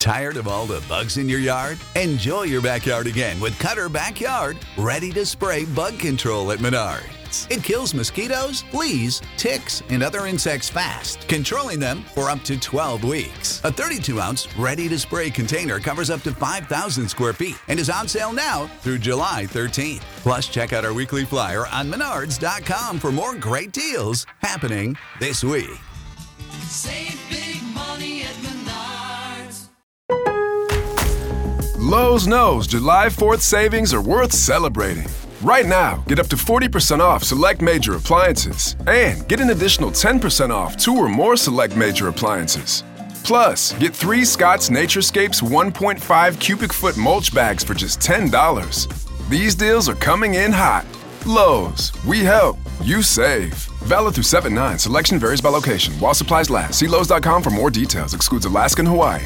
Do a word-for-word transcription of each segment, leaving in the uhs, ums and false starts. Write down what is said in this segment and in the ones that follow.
Tired of all the bugs in your yard? Enjoy your backyard again with Cutter Backyard, ready to spray bug control at Menards. It kills mosquitoes, fleas, ticks, and other insects fast, controlling them for up to twelve weeks. A thirty-two ounce ready-to-spray container covers up to five thousand square feet and is on sale now through July thirteenth. Plus, check out our weekly flyer on menards dot com for more great deals happening this week. Save big money at Menards. Lowe's knows July fourth savings are worth celebrating. Right now, get up to forty percent off select major appliances and get an additional ten percent off two or more select major appliances. Plus, get three Scott's Naturescapes one point five cubic foot mulch bags for just ten dollars. These deals are coming in hot. Lowe's, we help, you save. Valid through seven nine. Selection varies by location. While supplies last. See Lowe's dot com for more details. Excludes Alaska and Hawaii.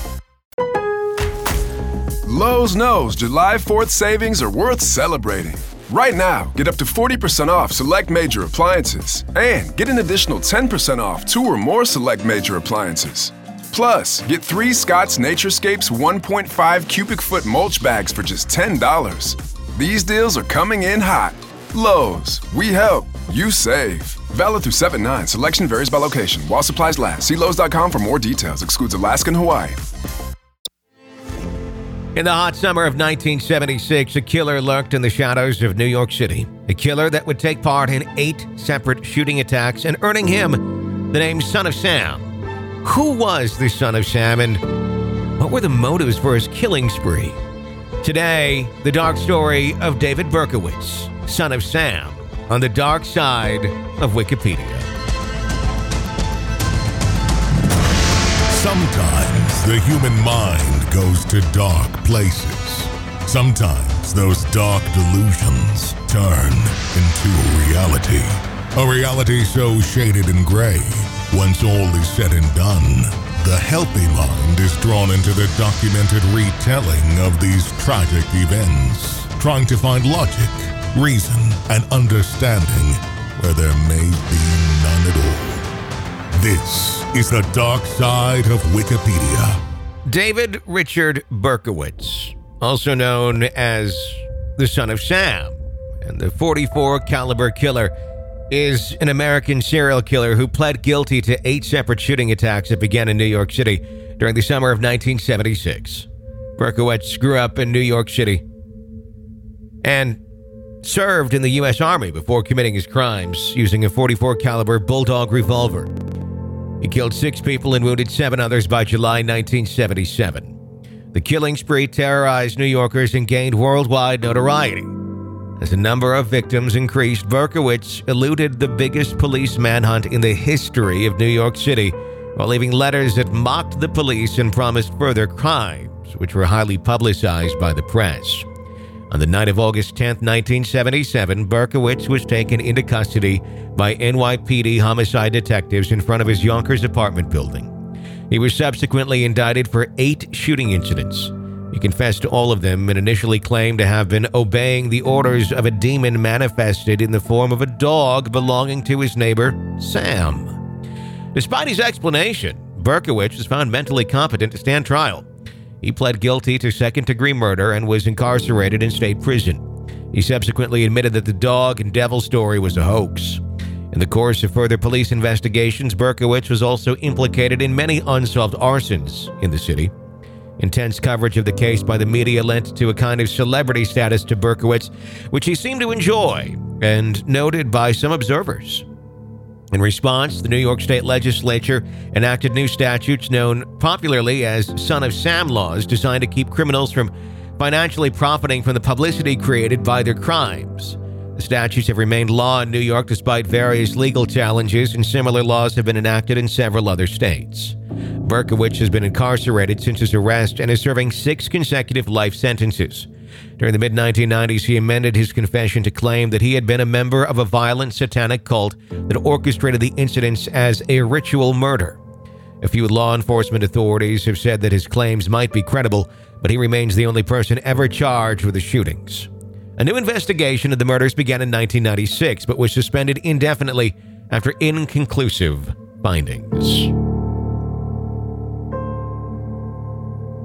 Lowe's knows July fourth savings are worth celebrating. Right now, get up to forty percent off select major appliances and get an additional ten percent off two or more select major appliances. Plus, get three Scott's Naturescapes one point five cubic foot mulch bags for just ten dollars. These deals are coming in hot. Lowe's, we help, you save. Valid through seven nine. Selection varies by location. While supplies last. See Lowe's dot com for more details. Excludes Alaska and Hawaii. In the hot summer of nineteen seventy-six, a killer lurked in the shadows of New York City. A killer that would take part in eight separate shooting attacks and earning him the name Son of Sam. Who was the Son of Sam and what were the motives for his killing spree? Today, the dark story of David Berkowitz, Son of Sam, on the dark side of Wikipedia. Sometimes the human mind goes to dark places. Sometimes those dark delusions turn into a reality. A reality so shaded in gray, once all is said and done, the healthy mind is drawn into the documented retelling of these tragic events, trying to find logic, reason, and understanding where there may be none at all. This is the dark side of Wikipedia. David Richard Berkowitz, also known as the Son of Sam, and the forty-four caliber killer, is an American serial killer who pled guilty to eight separate shooting attacks that began in New York City during the summer of nineteen seventy-six. Berkowitz grew up in New York City and served in the U S Army before committing his crimes using a forty-four caliber Bulldog revolver. He killed six people and wounded seven others by July nineteen seventy-seven. The killing spree terrorized New Yorkers and gained worldwide notoriety. As the number of victims increased, Berkowitz eluded the biggest police manhunt in the history of New York City while leaving letters that mocked the police and promised further crimes, which were highly publicized by the press. On the night of August tenth, nineteen seventy-seven, Berkowitz was taken into custody by N Y P D homicide detectives in front of his Yonkers apartment building. He was subsequently indicted for eight shooting incidents. He confessed to all of them and initially claimed to have been obeying the orders of a demon manifested in the form of a dog belonging to his neighbor, Sam. Despite his explanation, Berkowitz was found mentally competent to stand trial. He pled guilty to second-degree murder and was incarcerated in state prison. He subsequently admitted that the dog and devil story was a hoax. In the course of further police investigations, Berkowitz was also implicated in many unsolved arsons in the city. Intense coverage of the case by the media lent to a kind of celebrity status to Berkowitz, which he seemed to enjoy and noted by some observers. In response, the New York State Legislature enacted new statutes known popularly as Son of Sam laws designed to keep criminals from financially profiting from the publicity created by their crimes. The statutes have remained law in New York despite various legal challenges, and similar laws have been enacted in several other states. Berkowitz has been incarcerated since his arrest and is serving six consecutive life sentences. During the mid nineteen nineties, he amended his confession to claim that he had been a member of a violent satanic cult that orchestrated the incidents as a ritual murder. A few law enforcement authorities have said that his claims might be credible, but he remains the only person ever charged with the shootings. A new investigation of the murders began in nineteen ninety-six, but was suspended indefinitely after inconclusive findings.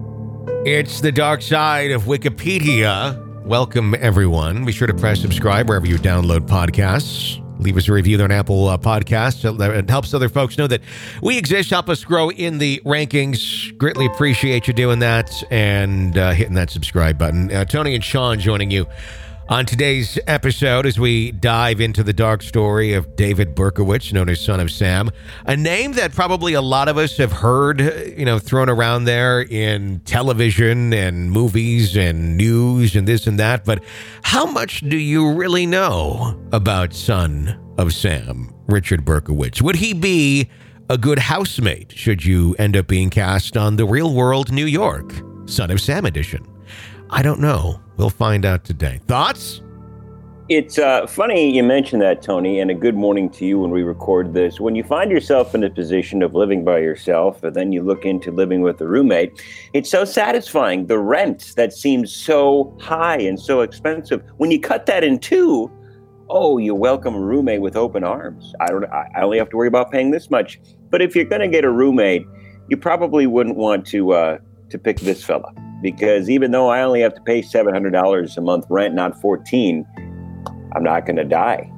It's the dark side of Wikipedia. Welcome, everyone. Be sure to press subscribe wherever you download podcasts. Leave us a review on Apple uh, Podcasts. It helps other folks know that we exist. Help us grow in the rankings. Greatly appreciate you doing that and uh, hitting that subscribe button. Uh, Tony and Sean joining you on today's episode as we dive into the dark story of David Berkowitz, known as Son of Sam, a name that probably a lot of us have heard, you know, thrown around there in television and movies and news and this and that. But how much do you really know about Son of Sam, Richard Berkowitz? Would he be a good housemate should you end up being cast on The Real World New York, Son of Sam edition? I don't know. We'll find out today. Thoughts? It's uh, funny you mentioned that, Tony, and a good morning to you when we record this. When you find yourself in a position of living by yourself, and then you look into living with a roommate, it's so satisfying. The rent that seems so high and so expensive, when you cut that in two, oh, you welcome a roommate with open arms. I don't. I only have to worry about paying this much. But if you're going to get a roommate, you probably wouldn't want to uh, to pick this fella. Because even though I only have to pay seven hundred dollars a month rent, not fourteen, I'm not going to die.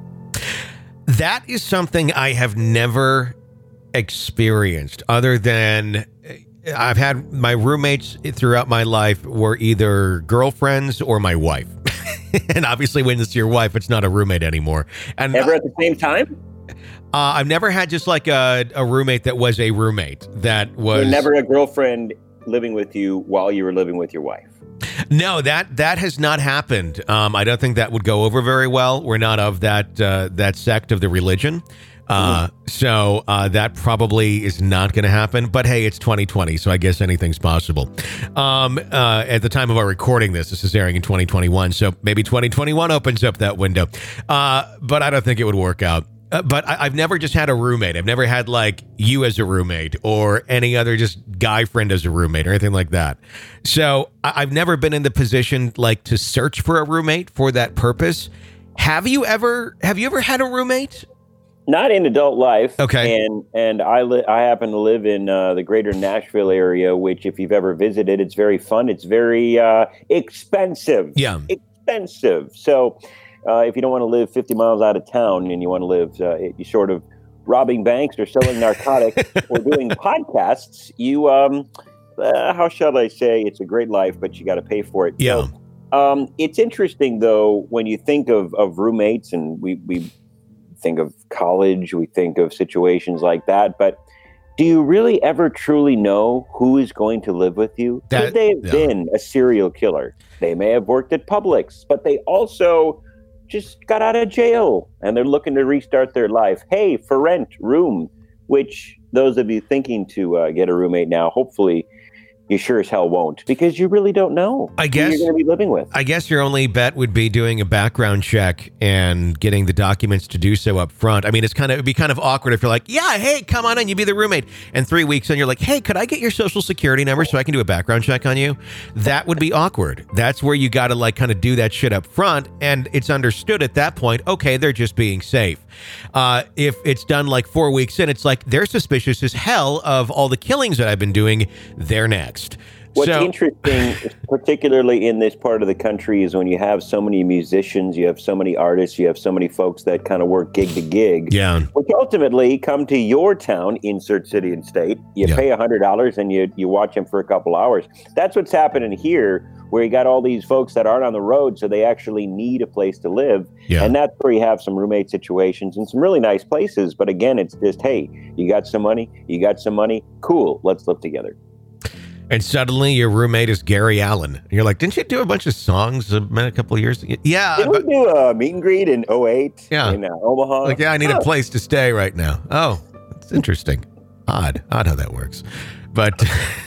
That is something I have never experienced other than I've had my roommates throughout my life were either girlfriends or my wife. And obviously when it's your wife, it's not a roommate anymore. And Ever at the same time? Uh, I've never had just like a, a roommate that was a roommate that was You're never a girlfriend living with you while you were living with your wife. No, that that has not happened. Um, I don't think that would go over very well. We're not of that uh, that sect of the religion. Uh, mm-hmm. So uh, that probably is not going to happen. But hey, it's twenty twenty, so I guess anything's possible. Um, uh, at the time of our recording this, this is airing in twenty twenty-one, so maybe twenty twenty-one opens up that window. Uh, but I don't think it would work out. Uh, but I, I've never just had a roommate. I've never had like you as a roommate or any other just guy friend as a roommate or anything like that. So I, I've never been in the position like to search for a roommate for that purpose. Have you ever, have you ever had a roommate? Not in adult life. Okay. And and I li- I happen to live in uh, the greater Nashville area, which if you've ever visited, it's very fun. It's very uh, expensive. Yeah. Expensive. So Uh, if you don't want to live fifty miles out of town and you want to live uh, you sort of robbing banks or selling narcotics or doing podcasts, you, um, uh, how shall I say, it's a great life, but you got to pay for it. Yeah. So, um, it's interesting, though, when you think of, of roommates and we, we think of college, we think of situations like that, but do you really ever truly know who is going to live with you? That, Could they have yeah. been a serial killer? They may have worked at Publix, but they also just got out of jail and they're looking to restart their life. Hey, for rent, room, which those of you thinking to uh, get a roommate now, hopefully you sure as hell won't, because you really don't know I guess, who you're going to be living with. I guess your only bet would be doing a background check and getting the documents to do so up front. I mean, it's kind of, it'd be kind of awkward if you're like, yeah, hey, come on in, you be the roommate. And three weeks in, you're like, hey, could I get your social security number so I can do a background check on you? That would be awkward. That's where you got to like kind of do that shit up front. And it's understood at that point, okay, they're just being safe. Uh, if it's done like four weeks in, it's like they're suspicious as hell of all the killings that I've been doing. They're next. What's so, interesting, particularly in this part of the country, is when you have so many musicians, you have so many artists, you have so many folks that kind of work gig to gig, yeah. which ultimately come to your town, insert city and state. You Yeah. pay one hundred dollars and you, you watch them for a couple hours. That's what's happening here, where you got all these folks that aren't on the road, so they actually need a place to live. Yeah. And that's where you have some roommate situations and some really nice places. But again, it's just, hey, you got some money, you got some money, cool, let's live together. And suddenly your roommate is Gary Allen. And you're like, didn't you do a bunch of songs a, a couple of years ago? Yeah. Did but, we do a meet and greet in oh eight Yeah. in uh, Omaha? like, yeah, I need Oh. a place to stay right now. Oh, that's interesting. Odd. Odd how that works. But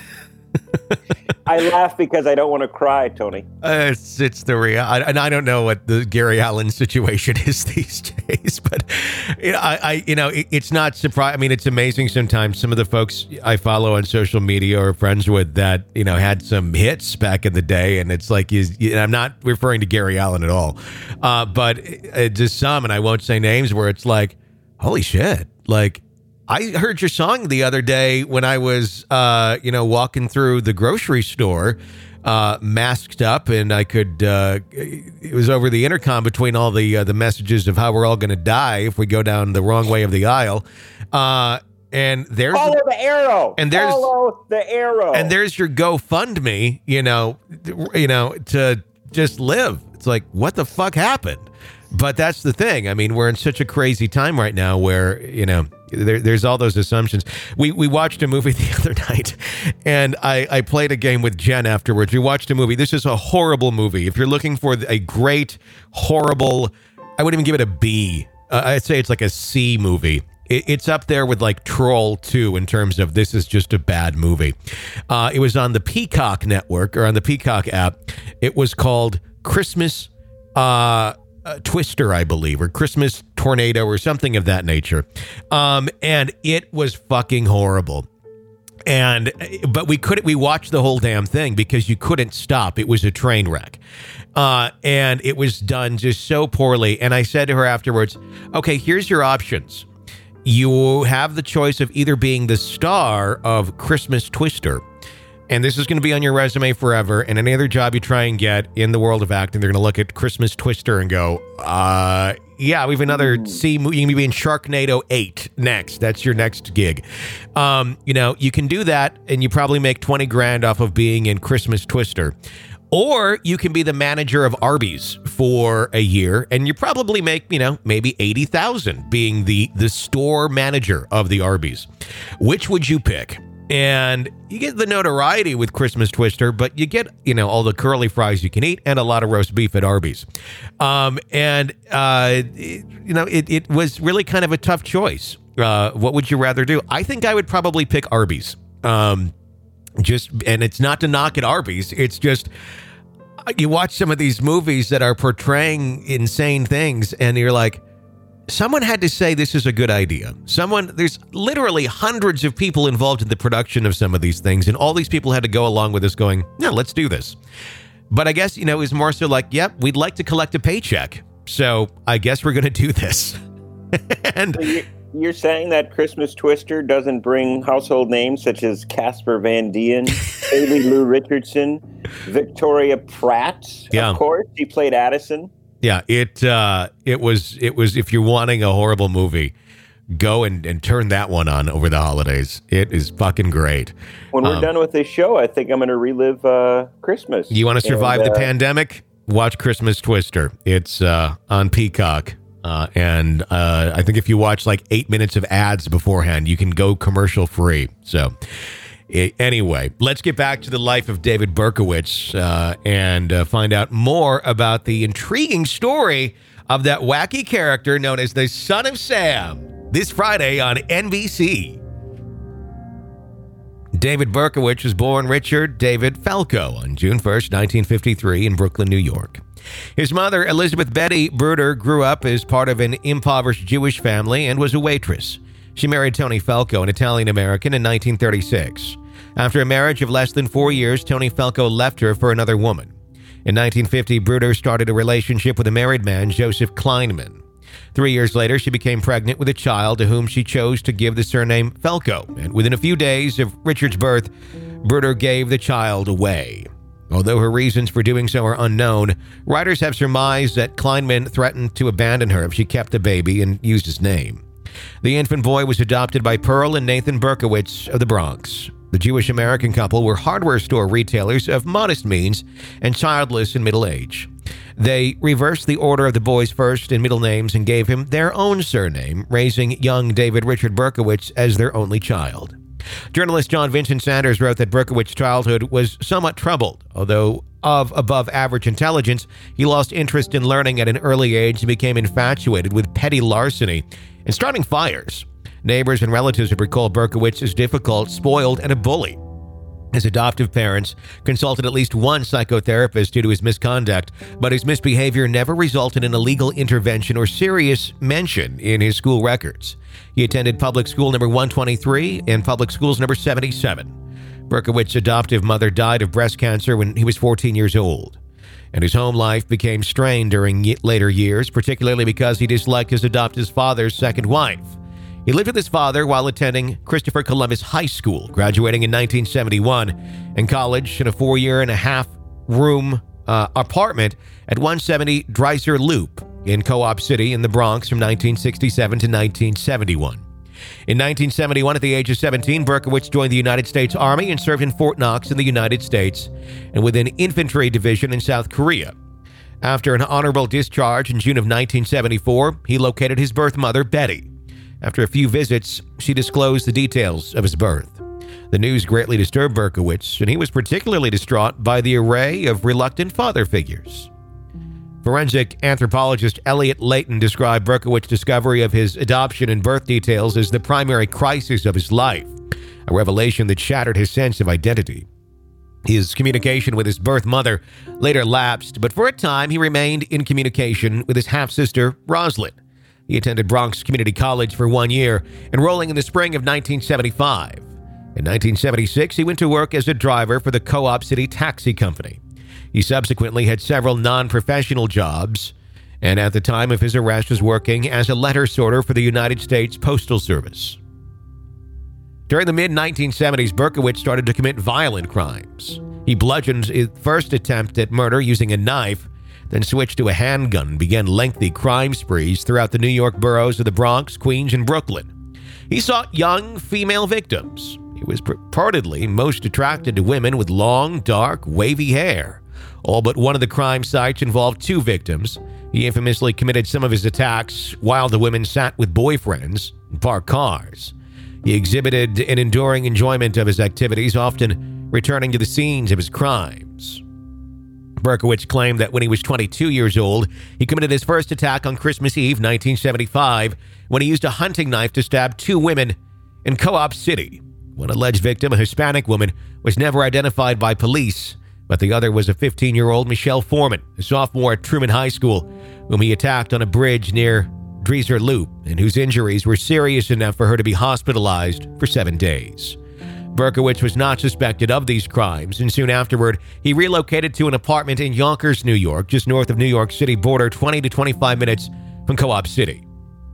I laugh because I don't want to cry, Tony. Uh, it's it's the real, I, and I don't know what the Gary Allen situation is these days, but you know, I, I you know it, it's not surprising. I mean, it's amazing sometimes some of the folks I follow on social media or friends with that you know had some hits back in the day, and it's like you, you, and I'm not referring to Gary Allen at all, uh, but uh, just some, and I won't say names, where it's like, holy shit, like I heard your song the other day when I was, uh, you know, walking through the grocery store, uh, masked up, and I could. Uh, it was over the intercom between all the uh, the messages of how we're all going to die if we go down the wrong way of the aisle. Uh, and there's follow the arrow. And there's follow the arrow. And there's your GoFundMe. You know, you know, to just live. It's like, what the fuck happened? But that's the thing. I mean, we're in such a crazy time right now where, you know, there, there's all those assumptions. We we watched a movie the other night, and I, I played a game with Jen afterwards. We watched a movie. This is a horrible movie. If you're looking for a great, horrible, I wouldn't even give it a B. Uh, I'd say it's like a C movie. It, it's up there with like Troll two in terms of this is just a bad movie. Uh, it was on the Peacock network, or on the Peacock app. It was called Christmas uh Uh, Twister, I believe, or Christmas Tornado, or something of that nature. Um, and it was fucking horrible. And, but we couldn't, we watched the whole damn thing because you couldn't stop. It was a train wreck. Uh, and it was done just so poorly. And I said to her afterwards, okay, here's your options. You have the choice of either being the star of Christmas Twister, and this is going to be on your resume forever, and any other job you try and get in the world of acting, they're going to look at Christmas Twister and go, uh, yeah, we have another C movie. You can be in Sharknado eight next. That's your next gig. Um, you know, you can do that, and you probably make twenty grand off of being in Christmas Twister. Or you can be the manager of Arby's for a year, and you probably make, you know, maybe eighty thousand being the, the store manager of the Arby's. Which would you pick? And you get the notoriety with Christmas Twister, but you get, you know, all the curly fries you can eat and a lot of roast beef at Arby's. Um, and, uh, it, you know, it, it was really kind of a tough choice. Uh, what would you rather do? I think I would probably pick Arby's. Um, just, and it's not to knock at Arby's. It's just, you watch some of these movies that are portraying insane things and you're like, someone had to say this is a good idea. Someone, there's literally hundreds of people involved in the production of some of these things, and all these people had to go along with this going, no, let's do this. But I guess, you know, it was more so like, yep, we'd like to collect a paycheck, so I guess we're going to do this. And so you're saying that Christmas Twister doesn't bring household names such as Casper Van Dien, Haley Lou Richardson, Victoria Pratt, yeah. Of course, she played Addison. Yeah, it uh, it was it was. If you're wanting a horrible movie, go and, and turn that one on over the holidays. It is fucking great. When we're um, done with this show, I think I'm going to relive uh, Christmas. You want to survive and, the uh, pandemic? Watch Christmas Twister. It's uh, on Peacock, uh, and uh, I think if you watch like eight minutes of ads beforehand, you can go commercial free. So. Anyway, let's get back to the life of David Berkowitz uh, and uh, find out more about the intriguing story of that wacky character known as the Son of Sam this Friday on N B C. David Berkowitz was born Richard David Falco on June first, nineteen fifty-three in Brooklyn, New York. His mother, Elizabeth Betty Bruder, grew up as part of an impoverished Jewish family and was a waitress. She married Tony Falco, an Italian-American, in nineteen thirty-six. After a marriage of less than four years, Tony Falco left her for another woman. In nineteen fifty, Bruder started a relationship with a married man, Joseph Kleinman. Three years later, she became pregnant with a child to whom she chose to give the surname Falco, and within a few days of Richard's birth, Bruder gave the child away. Although her reasons for doing so are unknown, writers have surmised that Kleinman threatened to abandon her if she kept the baby and used his name. The infant boy was adopted by Pearl and Nathan Berkowitz of the Bronx. The Jewish-American couple were hardware store retailers of modest means and childless in middle age. They reversed the order of the boy's first and middle names and gave him their own surname, raising young David Richard Berkowitz as their only child. Journalist John Vincent Sanders wrote that Berkowitz's childhood was somewhat troubled. Although of above-average intelligence, he lost interest in learning at an early age and became infatuated with petty larceny and starting fires. Neighbors and relatives have recalled Berkowitz as difficult, spoiled, and a bully. His adoptive parents consulted at least one psychotherapist due to his misconduct, but his misbehavior never resulted in a legal intervention or serious mention in his school records. He attended public school number one twenty-three and public schools number seventy-seven. Berkowitz's adoptive mother died of breast cancer when he was fourteen years old, and his home life became strained during later years, particularly because he disliked his adoptive father's second wife. He lived with his father while attending Christopher Columbus High School, graduating in nineteen seventy-one, and college in a four-year and a half room uh, apartment at one seventy Dreiser Loop in Co-op City in the Bronx from nineteen sixty-seven to nineteen seventy-one. In nineteen seventy-one, at the age of seventeen, Berkowitz joined the United States Army and served in Fort Knox in the United States and with an infantry division in South Korea. After an honorable discharge in June of nineteen seventy-four, he located his birth mother, Betty. After a few visits, she disclosed the details of his birth. The news greatly disturbed Berkowitz, and he was particularly distraught by the array of reluctant father figures. Forensic anthropologist Elliot Layton described Berkowitz's discovery of his adoption and birth details as the primary crisis of his life, a revelation that shattered his sense of identity. His communication with his birth mother later lapsed, but for a time he remained in communication with his half-sister, Rosalind. He attended Bronx Community College for one year, enrolling in the spring of nineteen seventy-five. In nineteen seventy-six, he went to work as a driver for the Co-op City Taxi Company. He subsequently had several non-professional jobs, and at the time of his arrest was working as a letter sorter for the United States Postal Service. During the mid nineteen seventies, Berkowitz started to commit violent crimes. He bludgeoned his first attempt at murder using a knife, then switched to a handgun and began lengthy crime sprees throughout the New York boroughs of the Bronx, Queens, and Brooklyn. He sought young female victims. He was purportedly most attracted to women with long, dark, wavy hair. All but one of the crime sites involved two victims. He infamously committed some of his attacks while the women sat with boyfriends in parked cars. He exhibited an enduring enjoyment of his activities, often returning to the scenes of his crimes. Berkowitz claimed that when he was twenty-two years old, he committed his first attack on Christmas Eve, nineteen seventy-five, when he used a hunting knife to stab two women in Co-op City. One alleged victim, a Hispanic woman, was never identified by police, but the other was a fifteen-year-old Michelle Foreman, a sophomore at Truman High School, whom he attacked on a bridge near Dreiser Loop, and whose injuries were serious enough for her to be hospitalized for seven days. Berkowitz was not suspected of these crimes, and soon afterward, he relocated to an apartment in Yonkers, New York, just north of New York City border, twenty to twenty-five minutes from Co-op City.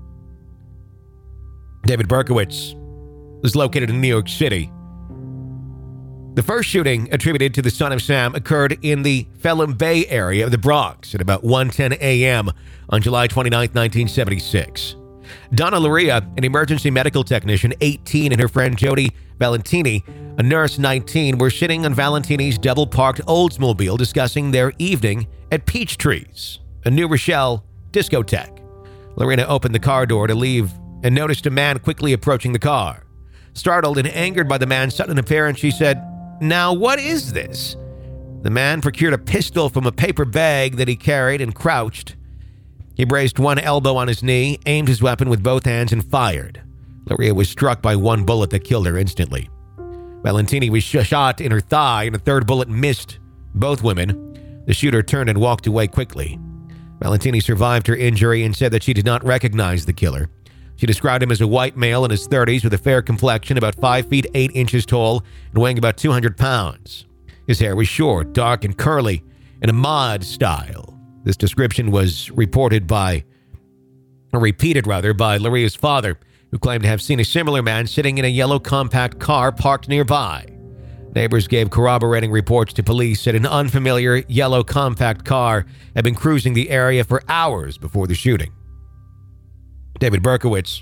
David Berkowitz was located in New York City. The first shooting attributed to the Son of Sam occurred in the Pelham Bay area of the Bronx at about one ten a.m. on July twenty-ninth, nineteen seventy-six. Donna Luria, an emergency medical technician, eighteen, and her friend Jody Valentini, a nurse, nineteen, were sitting on Valentini's double-parked Oldsmobile discussing their evening at Peach Trees, a New Rochelle discotheque. Lorena opened the car door to leave and noticed a man quickly approaching the car. Startled and angered by the man's sudden appearance, she said, "Now, what is this?" The man procured a pistol from a paper bag that he carried and crouched. He braced one elbow on his knee, aimed his weapon with both hands, and fired. Luria was struck by one bullet that killed her instantly. Valentini was sh- shot in her thigh, and a third bullet missed both women. The shooter turned and walked away quickly. Valentini survived her injury and said that she did not recognize the killer. She described him as a white male in his thirties with a fair complexion, about five feet eight inches tall, and weighing about two hundred pounds. His hair was short, dark, and curly, in a mod style. This description was reported by, or repeated rather, by Luria's father, who claimed to have seen a similar man sitting in a yellow compact car parked nearby. Neighbors gave corroborating reports to police that an unfamiliar yellow compact car had been cruising the area for hours before the shooting. David Berkowitz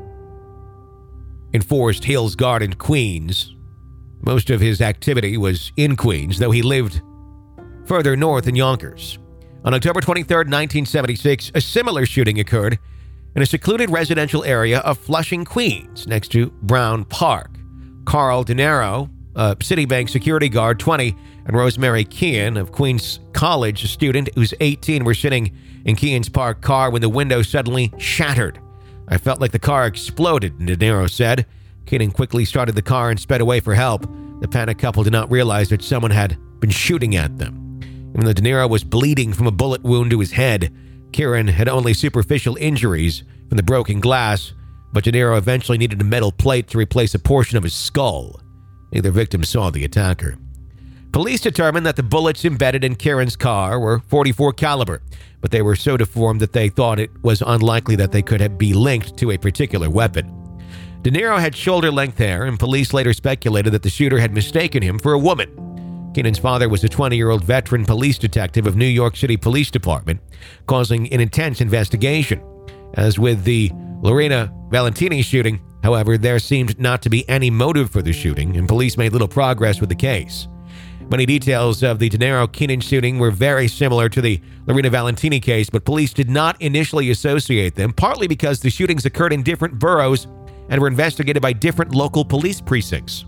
in Forest Hills Garden, Queens. Most of his activity was in Queens, though he lived further north in Yonkers. On October twenty-third, nineteen seventy-six, a similar shooting occurred in a secluded residential area of Flushing, Queens, next to Brown Park. Carl De Niro, a Citibank security guard, twenty, and Rosemary Kean of Queens College, a student who's eighteen, were sitting in Kean's parked car when the window suddenly shattered. "I felt like the car exploded," De Niro said. Kean quickly started the car and sped away for help. The panicked couple did not realize that someone had been shooting at them. Even though De Niro was bleeding from a bullet wound to his head, Kieran had only superficial injuries from the broken glass, but De Niro eventually needed a metal plate to replace a portion of his skull. Neither victim saw the attacker. Police determined that the bullets embedded in Kieran's car were forty-four caliber, but they were so deformed that they thought it was unlikely that they could have be linked to a particular weapon. De Niro had shoulder-length hair, and police later speculated that the shooter had mistaken him for a woman. Keenan's father was a twenty-year-old veteran police detective of New York City Police Department, causing an intense investigation. As with the Lorena Valentini shooting, however, there seemed not to be any motive for the shooting, and police made little progress with the case. Many details of the De Niro-Keenan shooting were very similar to the Lorena Valentini case, but police did not initially associate them, partly because the shootings occurred in different boroughs and were investigated by different local police precincts.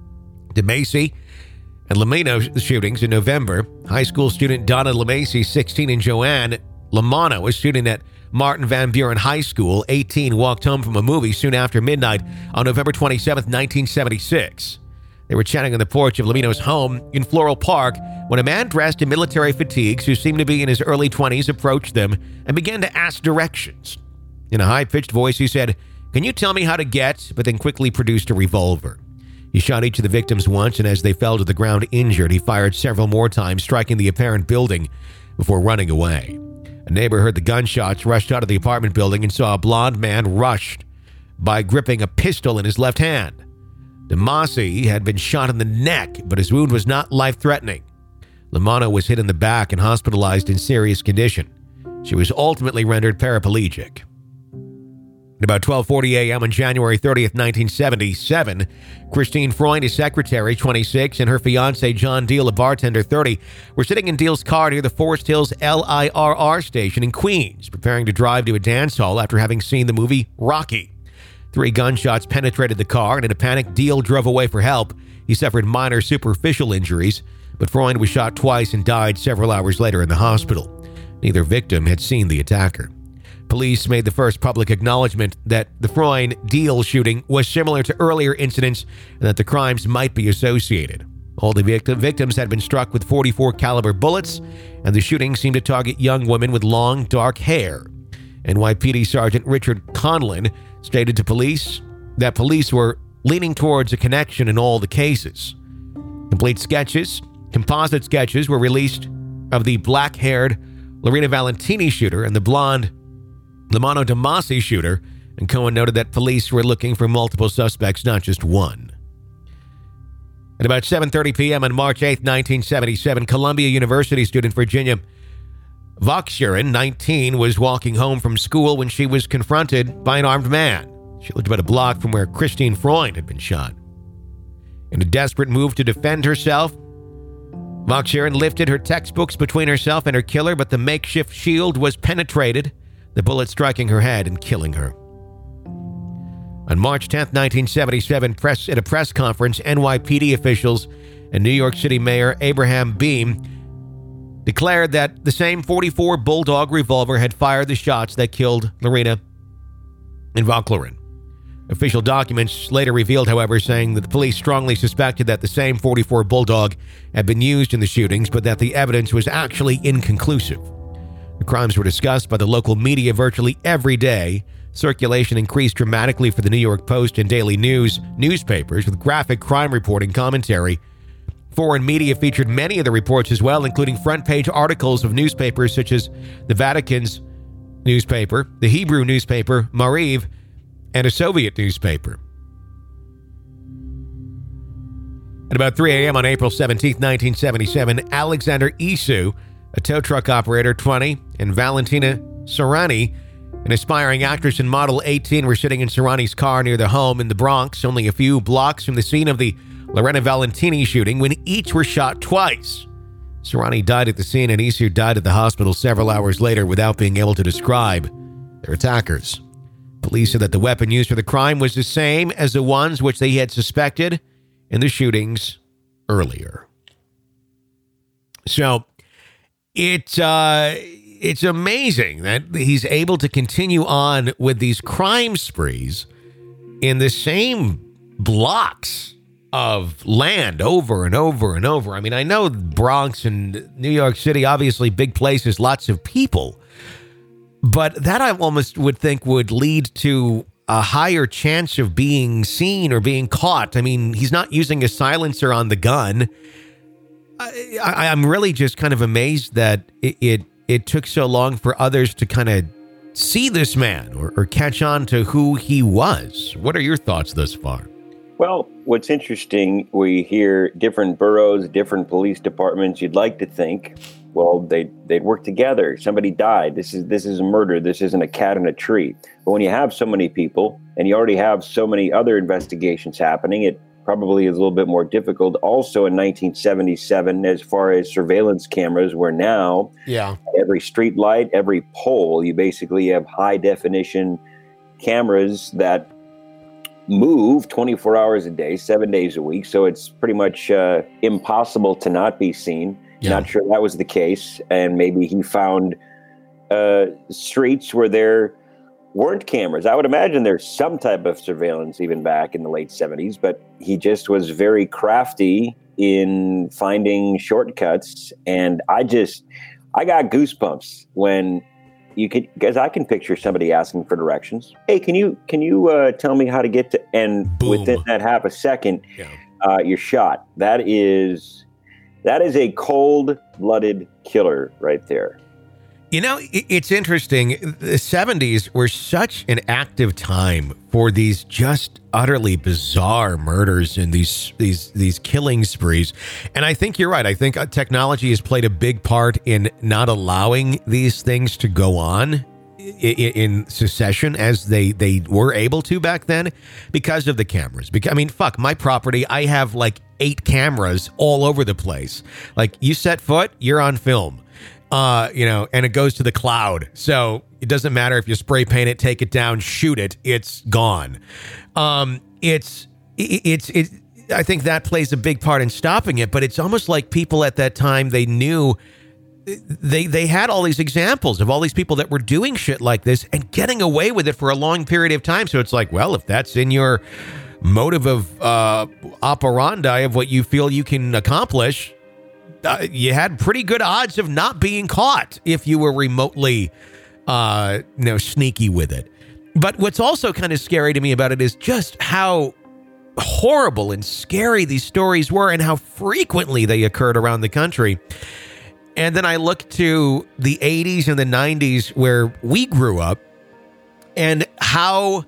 DeMacy and Lamino shootings in November. High school student Donna LeMacy, sixteen, and Joanne Lamano, a student at Martin Van Buren High School, eighteen, walked home from a movie soon after midnight on November twenty-seventh, nineteen seventy-six. They were chatting on the porch of Lamino's home in Floral Park when a man dressed in military fatigues who seemed to be in his early twenties approached them and began to ask directions. In a high-pitched voice, he said, "Can you tell me how to get?" but then quickly produced a revolver. He shot each of the victims once, and as they fell to the ground injured, he fired several more times, striking the apparent building before running away. A neighbor heard the gunshots, rushed out of the apartment building, and saw a blond man rushed by gripping a pistol in his left hand. DeMasi had been shot in the neck, but his wound was not life-threatening. Lamano was hit in the back and hospitalized in serious condition. She was ultimately rendered paraplegic. At about twelve forty a.m. on January thirtieth, nineteen seventy-seven, Christine Freund, a secretary, twenty-six, and her fiancé, John Deal, a bartender, thirty, were sitting in Deal's car near the Forest Hills L I R R station in Queens, preparing to drive to a dance hall after having seen the movie Rocky. Three gunshots penetrated the car, and in a panic, Deal drove away for help. He suffered minor superficial injuries, but Freund was shot twice and died several hours later in the hospital. Neither victim had seen the attacker. Police made the first public acknowledgement that the Freund-Deal shooting was similar to earlier incidents and that the crimes might be associated. All the victim- victims had been struck with forty-four caliber bullets, and the shooting seemed to target young women with long, dark hair. N Y P D Sergeant Richard Conlin stated to police that police were leaning towards a connection in all the cases. Complete sketches, composite sketches were released of the black-haired Lorena Valentini shooter and the blonde Lamano DeMasi shooter, and Cohen noted that police were looking for multiple suspects, not just one. At about seven thirty p.m. on March eighth, nineteen seventy-seven, Columbia University student Virginia Vokshurin, nineteen, was walking home from school when she was confronted by an armed man. She lived about a block from where Christine Freund had been shot. In a desperate move to defend herself, Vokshurin lifted her textbooks between herself and her killer, but the makeshift shield was penetrated, the bullet striking her head and killing her. On March tenth, nineteen seventy-seven, press, at a press conference, N Y P D officials and New York City Mayor Abraham Beame declared that the same forty-four Bulldog revolver had fired the shots that killed Lorena and Vokshurin. Official documents later revealed, however, saying that the police strongly suspected that the same forty-four Bulldog had been used in the shootings, but that the evidence was actually inconclusive. The crimes were discussed by the local media virtually every day. Circulation increased dramatically for the New York Post and Daily News newspapers with graphic crime reporting commentary. Foreign media featured many of the reports as well, including front-page articles of newspapers such as the Vatican's newspaper, the Hebrew newspaper, Mariv, and a Soviet newspaper. At about three a.m. on April seventeenth, nineteen seventy-seven, Alexander Isu, a tow truck operator, twenty, and Valentina Serrani, an aspiring actress and model, eighteen, were sitting in Serrani's car near their home in the Bronx, only a few blocks from the scene of the Lorena Valentini shooting, when each were shot twice. Serrani died at the scene, and Isu died at the hospital several hours later without being able to describe their attackers. Police said that the weapon used for the crime was the same as the ones which they had suspected in the shootings earlier. So, It, uh, it's amazing that he's able to continue on with these crime sprees in the same blocks of land over and over and over. I mean, I know Bronx and New York City, obviously big places, lots of people, but that I almost would think would lead to a higher chance of being seen or being caught. I mean, he's not using a silencer on the gun. I, I, I'm really just kind of amazed that it, it it took so long for others to kind of see this man or, or catch on to who he was. What are your thoughts thus far? Well, what's interesting, we hear different boroughs, different police departments. You'd like to think, well, they they'd work together. Somebody died. This is this is a murder. This isn't a cat in a tree. But when you have so many people and you already have so many other investigations happening, it probably is a little bit more difficult. Also in nineteen seventy-seven, as far as surveillance cameras, where now Yeah. every street light, every pole, you basically have high definition cameras that move twenty-four hours a day, seven days a week. So it's pretty much uh, impossible to not be seen. Yeah. Not sure that was the case. And maybe he found uh, streets where there weren't cameras. I would imagine there's some type of surveillance even back in the late seventies, but he just was very crafty in finding shortcuts. And I just, I got goosebumps when you could, because I can picture somebody asking for directions. Hey, can you, can you uh, tell me how to get to, and Boom. within that half a second, Yeah. uh, you're shot. That is, that is a cold-blooded killer right there. You know, i- it's interesting. The seventies were such an active time for these just utterly bizarre murders and these these these killing sprees. And I think you're right. I think uh, technology has played a big part in not allowing these things to go on i- i- in succession as they they were able to back then because of the cameras. Because I mean, fuck, my property, I have like eight cameras all over the place. Like you set foot, you're on film. Uh, you know, and it goes to the cloud. So it doesn't matter if you spray paint it, take it down, shoot it, it's gone. Um, it's, it, it's, it, I think that plays a big part in stopping it, but it's almost like people at that time, they knew they, they had all these examples of all these people that were doing shit like this and getting away with it for a long period of time. So it's like, well, if that's in your motive of, uh, operandi of what you feel you can accomplish, Uh, you had pretty good odds of not being caught if you were remotely, uh, you know, sneaky with it. But what's also kind of scary to me about it is just how horrible and scary these stories were and how frequently they occurred around the country. And then I look to the eighties and the nineties where we grew up and how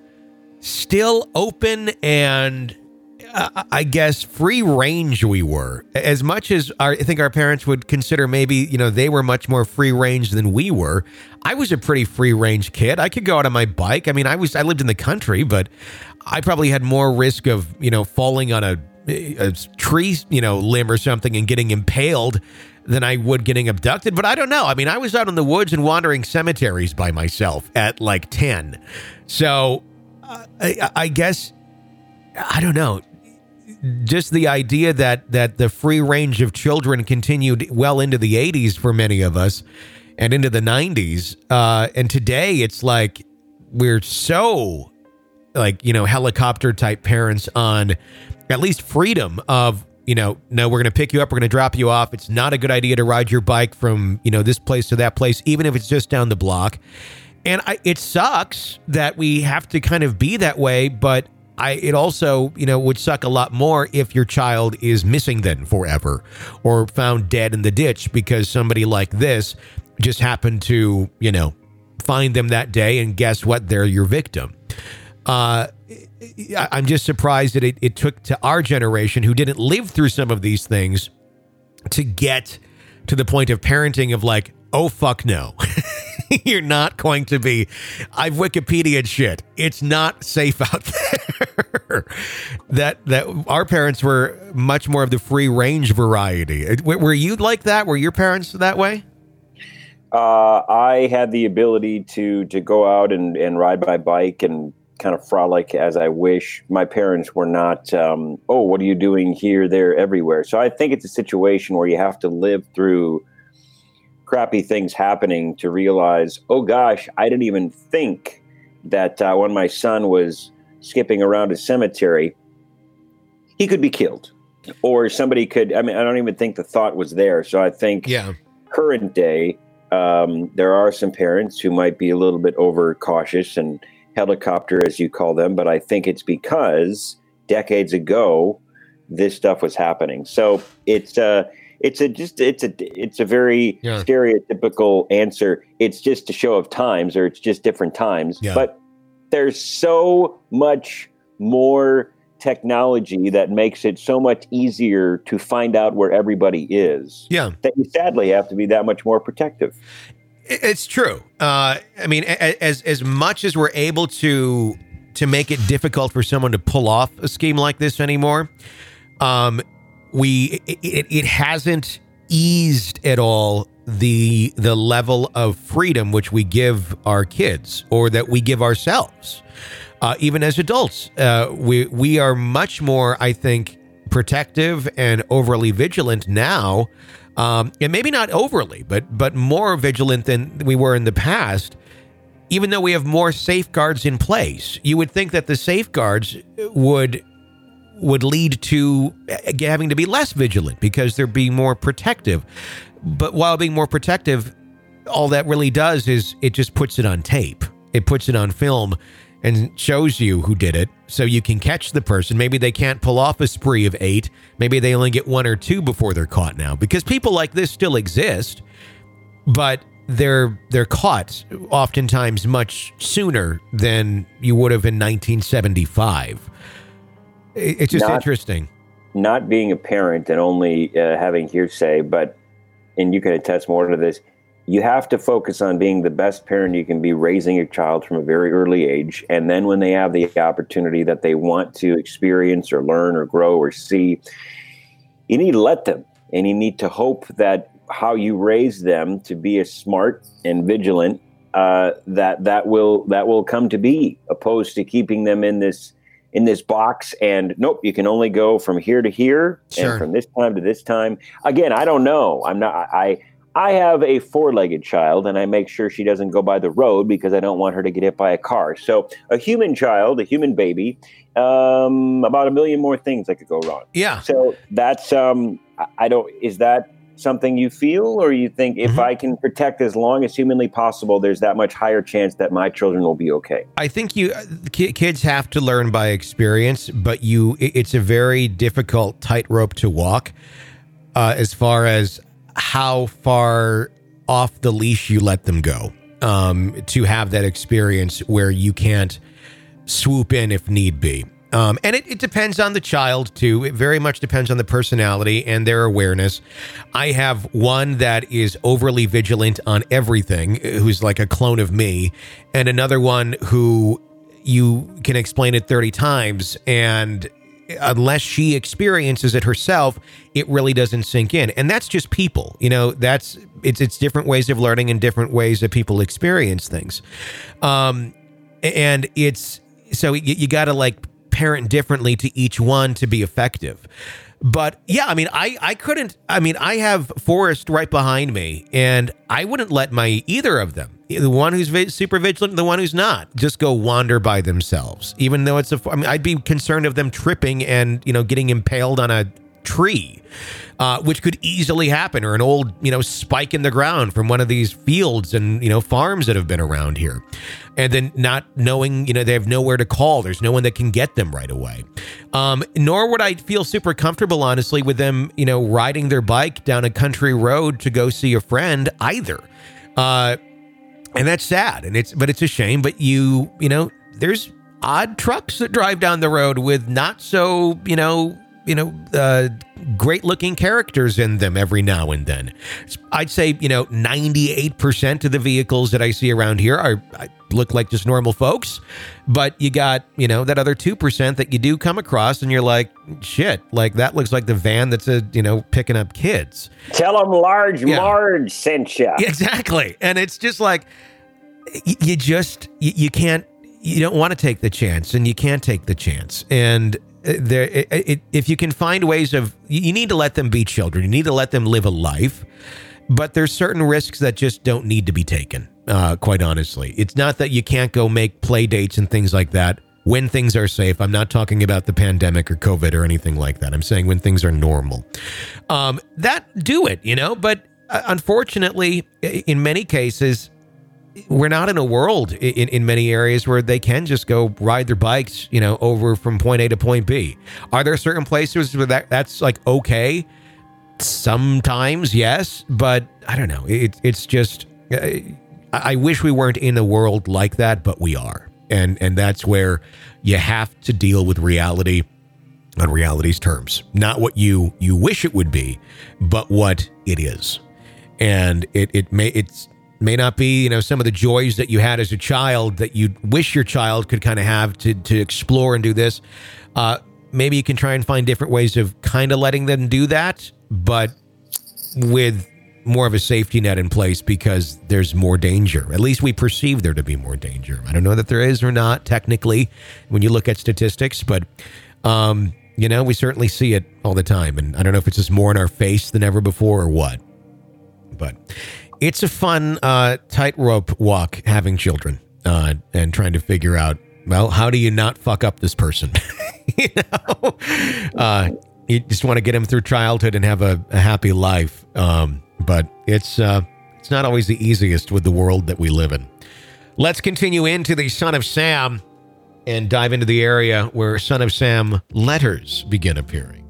still open and Uh, I guess free range we were. As much as our, I think our parents would consider maybe, you know, they were much more free range than we were. I was a pretty free range kid. I could go out on my bike. I mean, I was I lived in the country, but I probably had more risk of, you know, falling on a, a tree, you know, limb or something and getting impaled than I would getting abducted. But I don't know. I mean, I was out in the woods and wandering cemeteries by myself at like ten. So uh, I, I guess, I don't know. Just the idea that that the free range of children continued well into the eighties for many of us and into the nineties. Uh, and today it's like we're so like, you know, helicopter type parents on at least freedom of, you know, no, we're going to pick you up. We're going to drop you off. It's not a good idea to ride your bike from, you know, this place to that place, even if it's just down the block. And I, it sucks that we have to kind of be that way, but I, it also, you know, would suck a lot more if your child is missing then forever or found dead in the ditch because somebody like this just happened to, you know, find them that day and guess what? They're your victim. Uh, I'm just surprised that it, it took to our generation who didn't live through some of these things to get to the point of parenting of like, oh, fuck no. You're not going to be. I've Wikipedia'd shit. It's not safe out there. that that our parents were much more of the free range variety. Were you like that? Were your parents that way? Uh, I had the ability to to go out and, and ride my bike and kind of frolic as I wish. My parents were not, um, oh, what are you doing here, there, everywhere? So I think it's a situation where you have to live through crappy things happening to realize, oh gosh, I didn't even think that uh, when my son was skipping around a cemetery, he could be killed or somebody could, I mean, I don't even think the thought was there. So I think yeah. current day, um, there are some parents who might be a little bit overcautious and helicopter, as you call them, but I think it's because decades ago, this stuff was happening. So it's, uh, it's a just it's a it's a very Yeah. stereotypical answer. It's just a show of times, or it's just different times. Yeah. But there's so much more technology that makes it so much easier to find out where everybody is. Yeah. That you sadly have to be that much more protective. It's true. Uh, I mean, a- as as much as we're able to to make it difficult for someone to pull off a scheme like this anymore, um, we it, it, it hasn't eased at all the the level of freedom which we give our kids, or that we give ourselves. Uh, even as adults, uh, we we are much more, I think, protective and overly vigilant now. Um, and maybe not overly, but but more vigilant than we were in the past, even though we have more safeguards in place. You would think that the safeguards would would lead to having to be less vigilant because they're being more protective. But while being more protective, all that really does is it just puts it on tape. It puts it on film and shows you who did it, so you can catch the person. Maybe they can't pull off a spree of eight. Maybe they only get one or two before they're caught now, because people like this still exist, but they're they're caught oftentimes much sooner than you would have in nineteen seventy-five. It's just Not- interesting. Not being a parent and only uh, having hearsay, but, and you can attest more to this, you have to focus on being the best parent you can be, raising your child from a very early age. And then when they have the opportunity that they want to experience or learn or grow or see, you need to let them. And you need to hope that how you raise them to be as smart and vigilant, uh, that that will that will come to be, opposed to keeping them in this in this box and nope, you can only go from here to here Sure. and from this time to this time. Again, I don't know. I'm not I I have a four-legged child, and I make sure she doesn't go by the road because I don't want her to get hit by a car. So a human child, a human baby, um, about a million more things that could go wrong. Yeah. So that's, um, I- I don't, is that something you feel, or you think if Mhm. I can protect as long as humanly possible, there's that much higher chance that my children will be okay? I think you ki- kids have to learn by experience, but you it- it's a very difficult tightrope to walk uh, as far as how far off the leash you let them go, um, to have that experience where you can't swoop in if need be. Um, and it, it depends on the child, too. It very much depends on the personality and their awareness. I have one that is overly vigilant on everything, who's like a clone of me, and another one who you can explain it thirty times, and unless she experiences it herself, it really doesn't sink in. And that's just people, you know, that's it's it's different ways of learning and different ways that people experience things. Um, and it's so you, you got to like parent differently to each one to be effective. But yeah, I mean, I, I couldn't, I mean, I have Forrest right behind me, and I wouldn't let my, either of them, the one who's vi- super vigilant and the one who's not, just go wander by themselves, even though it's a, I mean, I'd be concerned of them tripping and, you know, getting impaled on a tree, uh, which could easily happen, or an old, you know, spike in the ground from one of these fields and, you know, farms that have been around here. And then not knowing, you know, they have nowhere to call. There's no one that can get them right away. Um, nor would I feel super comfortable, honestly, with them, you know, riding their bike down a country road to go see a friend either. Uh, and that's sad. And it's, but it's a shame. But you, you know, there's odd trucks that drive down the road with not so, you know, you know, uh, great looking characters in them every now and then. I'd say, you know, ninety-eight percent of the vehicles that I see around here are I look like just normal folks, but you got, you know, that other two percent that you do come across and you're like, shit, like that looks like the van that's a, you know, picking up kids. Tell them Large Yeah. Marge sent you. Exactly. And it's just like, y- you just, you, you can't, you don't want to take the chance, and you can't take the chance. And there, it, it, if you can find ways of, you need to let them be children. You need to let them live a life, but there's certain risks that just don't need to be taken. Uh, quite honestly, it's not that you can't go make play dates and things like that when things are safe. I'm not talking about the pandemic or COVID or anything like that. I'm saying when things are normal, um, that do it, you know, but uh, unfortunately, in many cases, we're not in a world in, in many areas where they can just go ride their bikes, you know, over from point A to point B. Are there certain places where that that's like okay? sometimes, yes, but I don't know. It, it's just, I, I wish we weren't in a world like that, but we are. And, and that's where you have to deal with reality on reality's terms. Not what you, you wish it would be, but what it is. And it, it may, it's, may not be, you know, some of the joys that you had as a child that you wish your child could kind of have to, to explore and do this. Uh, maybe you can try and find different ways of kind of letting them do that, but with more of a safety net in place because there's more danger. At least we perceive there to be more danger. I don't know that there is or not technically when you look at statistics, but, um, you know, we certainly see it all the time. And I don't know if it's just more in our face than ever before or what, but it's a fun uh, tightrope walk having children uh, and trying to figure out, well, how do you not fuck up this person? you know, uh, you just want to get them through childhood and have a, a happy life. Um, but it's uh, it's not always the easiest with the world that we live in. Let's continue into the Son of Sam and dive into the area where Son of Sam letters begin appearing.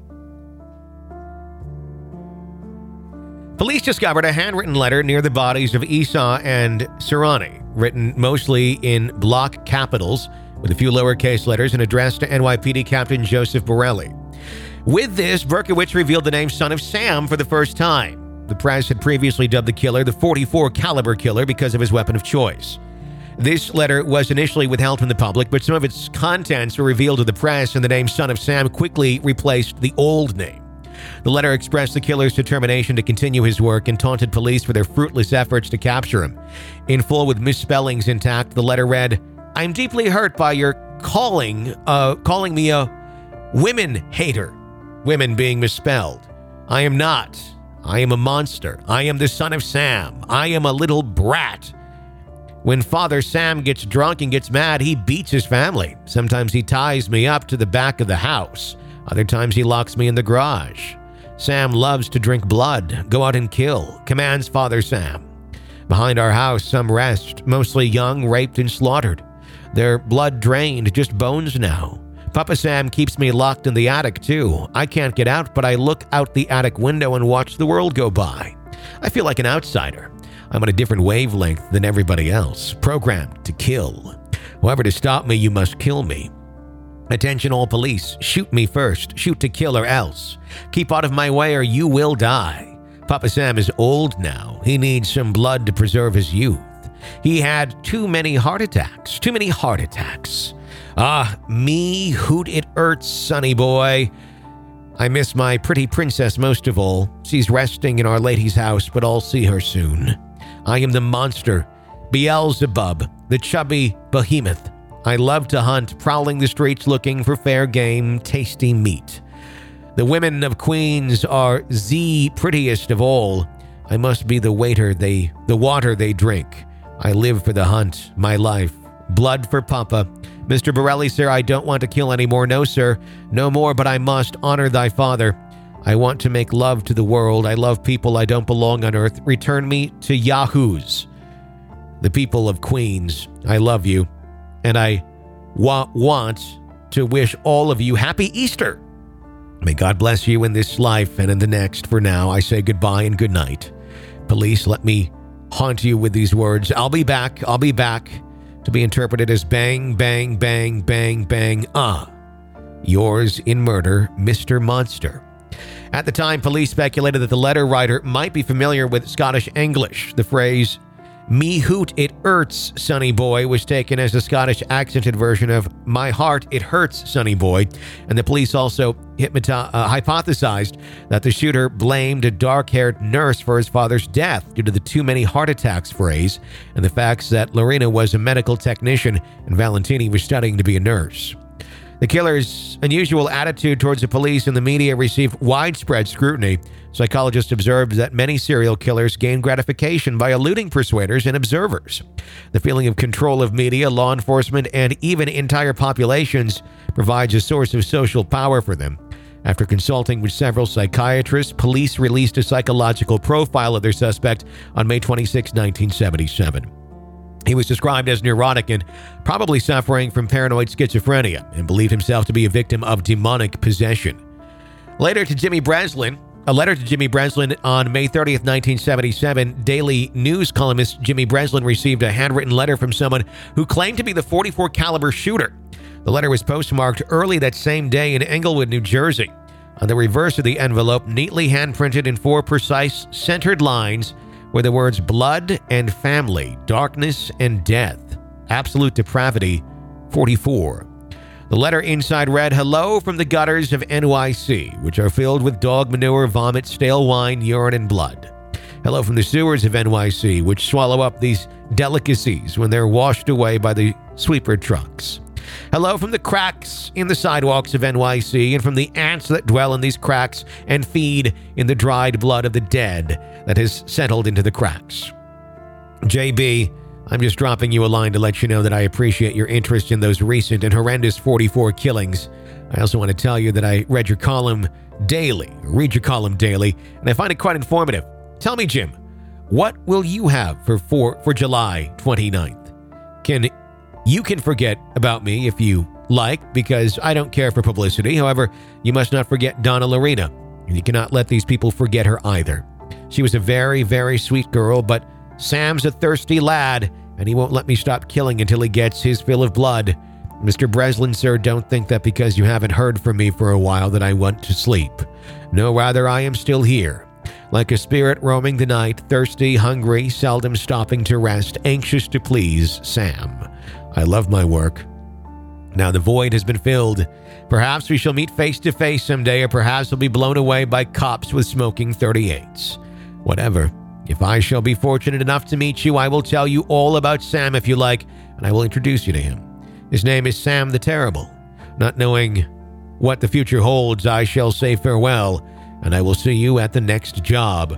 Police discovered a handwritten letter near the bodies of Esau and Serrani, written mostly in block capitals with a few lowercase letters and addressed to N Y P D Captain Joseph Borelli. With this, Berkowitz revealed the name Son of Sam for the first time. The press had previously dubbed the killer the forty-four caliber killer because of his weapon of choice. This letter was initially withheld from the public, but some of its contents were revealed to the press, and the name Son of Sam quickly replaced the old name. The letter expressed the killer's determination to continue his work and taunted police for their fruitless efforts to capture him. In full with misspellings intact, the letter read, "I'm deeply hurt by your calling, uh, calling me a women hater." Women being misspelled. I am not. I am a monster. I am the Son of Sam. I am a little brat. When Father Sam gets drunk and gets mad, he beats his family. Sometimes he ties me up to the back of the house. Other times he locks me in the garage. Sam loves to drink blood, go out and kill, commands Father Sam. Behind our house, some rest, mostly young, raped and slaughtered. Their blood drained, just bones now. Papa Sam keeps me locked in the attic too. I can't get out, but I look out the attic window and watch the world go by. I feel like an outsider. I'm on a different wavelength than everybody else, programmed to kill. However, to stop me, you must kill me. Attention all police, shoot me first, shoot to kill or else. Keep out of my way or you will die. Papa Sam is old now. He needs some blood to preserve his youth. He had too many heart attacks, too many heart attacks. Ah, me hoot it hurts, sonny boy. I miss my pretty princess most of all. She's resting in Our Lady's house, but I'll see her soon. I am the monster, Beelzebub, the chubby behemoth. I love to hunt, prowling the streets looking for fair game, tasty meat. The women of Queens are the prettiest of all. I must be the waiter they, the water they drink. I live for the hunt, my life. Blood for Papa. Mister Borelli, sir, I don't want to kill anymore. No, sir. No more, but I must honor thy father. I want to make love to the world. I love people. I don't belong on earth. Return me to Yahoos. The people of Queens, I love you. And I wa- want to wish all of you happy Easter. May God bless you in this life and in the next. For now, I say goodbye and good night. Police, let me haunt you with these words. I'll be back. I'll be back. To be interpreted as bang, bang, bang, bang, bang, ah. Yours in murder, Mister Monster. At the time, police speculated that the letter writer might be familiar with Scottish English. The phrase, "Me hoot it hurts, sonny boy," was taken as a Scottish accented version of "My heart it hurts, sonny boy," and the police also hypnoti- uh, hypothesized that the shooter blamed a dark-haired nurse for his father's death due to the too many heart attacks phrase and the facts that Lorena was a medical technician and Valentini was studying to be a nurse. The killer's unusual attitude towards the police and the media received widespread scrutiny. Psychologists observed that many serial killers gain gratification by eluding persuaders and observers. The feeling of control of media, law enforcement, and even entire populations provides a source of social power for them. After consulting with several psychiatrists, police released a psychological profile of their suspect on May twenty-sixth, nineteen seventy-seven. He was described as neurotic and probably suffering from paranoid schizophrenia and believed himself to be a victim of demonic possession. Later to Jimmy Breslin, a letter to Jimmy Breslin on May thirtieth, nineteen seventy-seven. Daily News columnist Jimmy Breslin received a handwritten letter from someone who claimed to be the forty-four caliber shooter. The letter was postmarked early that same day in Englewood, New Jersey. On the reverse of the envelope, neatly handprinted in four precise, centered lines, were the words blood and family, darkness and death, absolute depravity, forty-four. The letter inside read, "Hello from the gutters of N Y C, which are filled with dog manure, vomit, stale wine, urine, and blood. Hello from the sewers of N Y C, which swallow up these delicacies when they're washed away by the sweeper trucks. Hello from the cracks in the sidewalks of N Y C and from the ants that dwell in these cracks and feed in the dried blood of the dead that has settled into the cracks. J B, I'm just dropping you a line to let you know that I appreciate your interest in those recent and horrendous forty-four killings. I also want to tell you that I read your column daily, read your column daily, and I find it quite informative. Tell me, Jim, what will you have for for, for July twenty-ninth? Can you can forget about me if you like, because I don't care for publicity. However, you must not forget Donna Lorena, and you cannot let these people forget her either. She was a very, very sweet girl, but Sam's a thirsty lad, and he won't let me stop killing until he gets his fill of blood. Mister Breslin, sir, don't think that because you haven't heard from me for a while that I went to sleep. No, rather, I am still here, like a spirit roaming the night, thirsty, hungry, seldom stopping to rest, anxious to please Sam. I love my work. Now the void has been filled. Perhaps we shall meet face to face someday, or perhaps we'll be blown away by cops with smoking thirty-eights. Whatever. If I shall be fortunate enough to meet you, I will tell you all about Sam if you like, and I will introduce you to him. His name is Sam the Terrible. Not knowing what the future holds, I shall say farewell, and I will see you at the next job.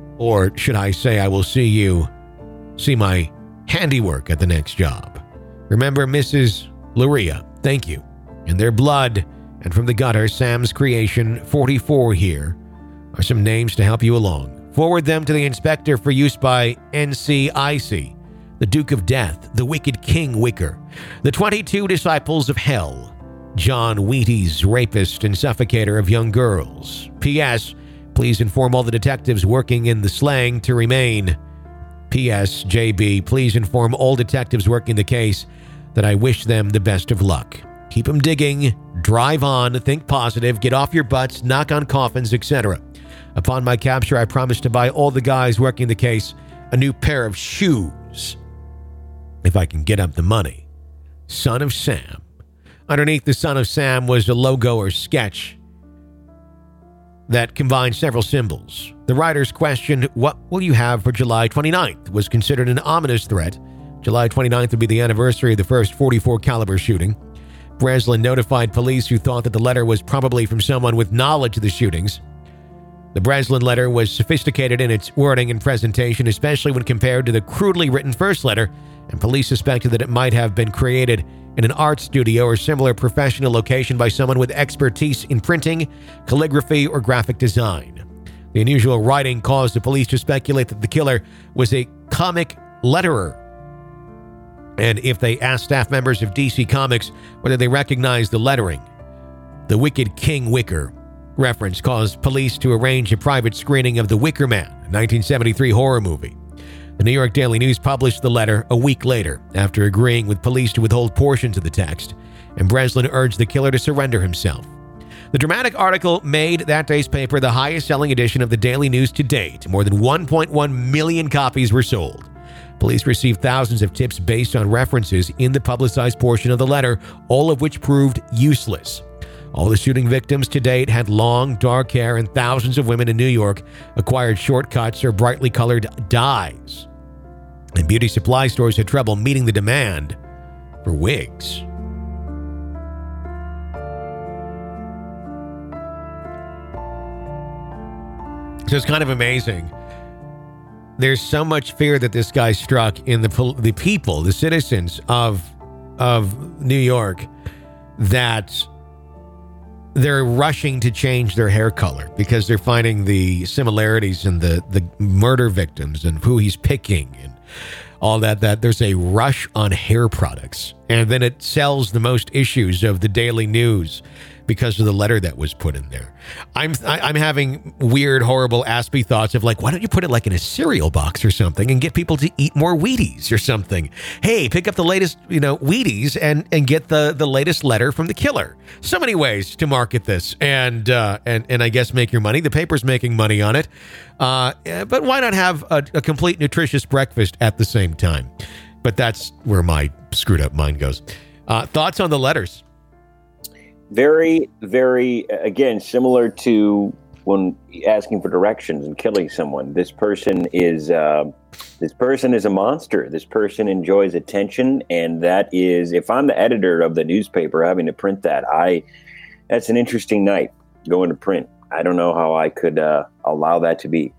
Or should I say I will see you, see my handiwork at the next job. Remember Missus Luria, thank you. In their blood, and from the gutter, Sam's creation, forty-four here, are some names to help you along. Forward them to the inspector for use by N C I C, the Duke of Death, the Wicked King Wicker, the twenty-two Disciples of Hell, John Wheaties, rapist and suffocator of young girls. P S. Please inform all the detectives working in the slang to remain. P S. J B. Please inform all detectives working the case that I wish them the best of luck. Keep them digging, drive on, think positive, get off your butts, knock on coffins, et cetera. Upon my capture, I promise to buy all the guys working the case a new pair of shoes, if I can get up the money. Son of Sam. Underneath the Son of Sam was a logo or sketch that combined several symbols. The writers questioned, what will you have for July twenty-ninth? Was considered an ominous threat. July twenty-ninth would be the anniversary of the first forty-four caliber shooting. Breslin notified police, who thought that the letter was probably from someone with knowledge of the shootings. The Breslin letter was sophisticated in its wording and presentation, especially when compared to the crudely written first letter, and police suspected that it might have been created in an art studio or similar professional location by someone with expertise in printing, calligraphy, or graphic design. The unusual writing caused the police to speculate that the killer was a comic letterer. And if they asked staff members of D C Comics whether they recognized the lettering, the Wicked King Wicker reference caused police to arrange a private screening of The Wicker Man, a nineteen seventy-three horror movie. The New York Daily News published the letter a week later, after agreeing with police to withhold portions of the text, and Breslin urged the killer to surrender himself. The dramatic article made that day's paper the highest-selling edition of the Daily News to date. More than one point one million copies were sold. Police received thousands of tips based on references in the publicized portion of the letter, all of which proved useless. All the shooting victims to date had long, dark hair, and thousands of women in New York acquired shortcuts or brightly colored dyes. And beauty supply stores had trouble meeting the demand for wigs. So it's kind of amazing. There's so much fear that this guy struck in the the people, the citizens of of New York, that they're rushing to change their hair color because they're finding the similarities in the, the murder victims and who he's picking and all that, that there's a rush on hair products. And then it sells the most issues of the Daily News because of the letter that was put in there. I'm I, I'm having weird, horrible, aspy thoughts of like, why don't you put it like in a cereal box or something and get people to eat more Wheaties or something? Hey, pick up the latest, you know, Wheaties and and get the the latest letter from the killer. So many ways to market this and uh, and and I guess make your money. The paper's making money on it, uh, but why not have a, a complete nutritious breakfast at the same time? But that's where my screwed up mind goes. Uh, thoughts on the letters? Very, very, again, similar to when asking for directions and killing someone. This person is uh, this person is a monster. This person enjoys attention, and that is, if I'm the editor of the newspaper having to print that, I that's an interesting night going to print. I don't know how I could uh, allow that to be.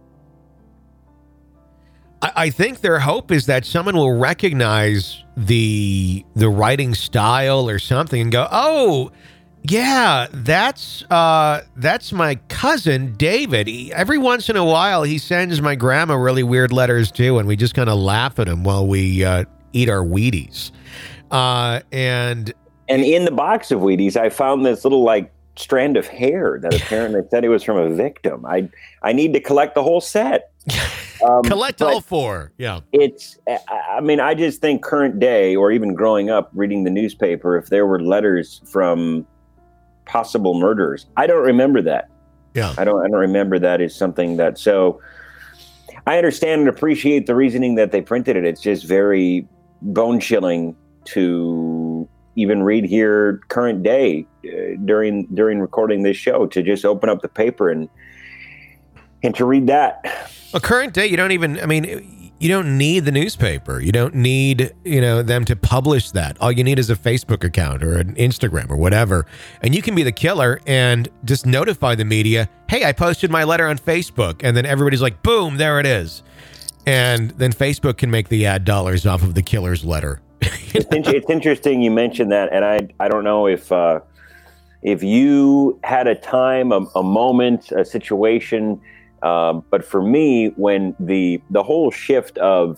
I think their hope is that someone will recognize the the writing style or something and go, oh, yeah, that's uh, that's my cousin, David. He, every once in a while, he sends my grandma really weird letters, too, and we just kind of laugh at him while we uh, eat our Wheaties. Uh, and and in the box of Wheaties, I found this little, like, strand of hair that apparently said it was from a victim. I I need to collect the whole set. Um, Collect all four. Yeah. It's, I mean, I just think current day or even growing up reading the newspaper, if there were letters from possible murderers, I don't remember that. Yeah. I don't, I don't remember that as something that, so I understand and appreciate the reasoning that they printed it. It's just very bone chilling to even read here current day uh, during, during recording this show, to just open up the paper and, and to read that. A current day, you don't even, I mean, you don't need the newspaper. You don't need, you know, them to publish that. All you need is a Facebook account or an Instagram or whatever. And you can be the killer and just notify the media, hey, I posted my letter on Facebook. And then everybody's like, boom, there it is. And then Facebook can make the ad dollars off of the killer's letter. it's, in- it's interesting you mentioned that. And I, I don't know if, uh, if you had a time, a, a moment, a situation. Um, but for me, when the the whole shift of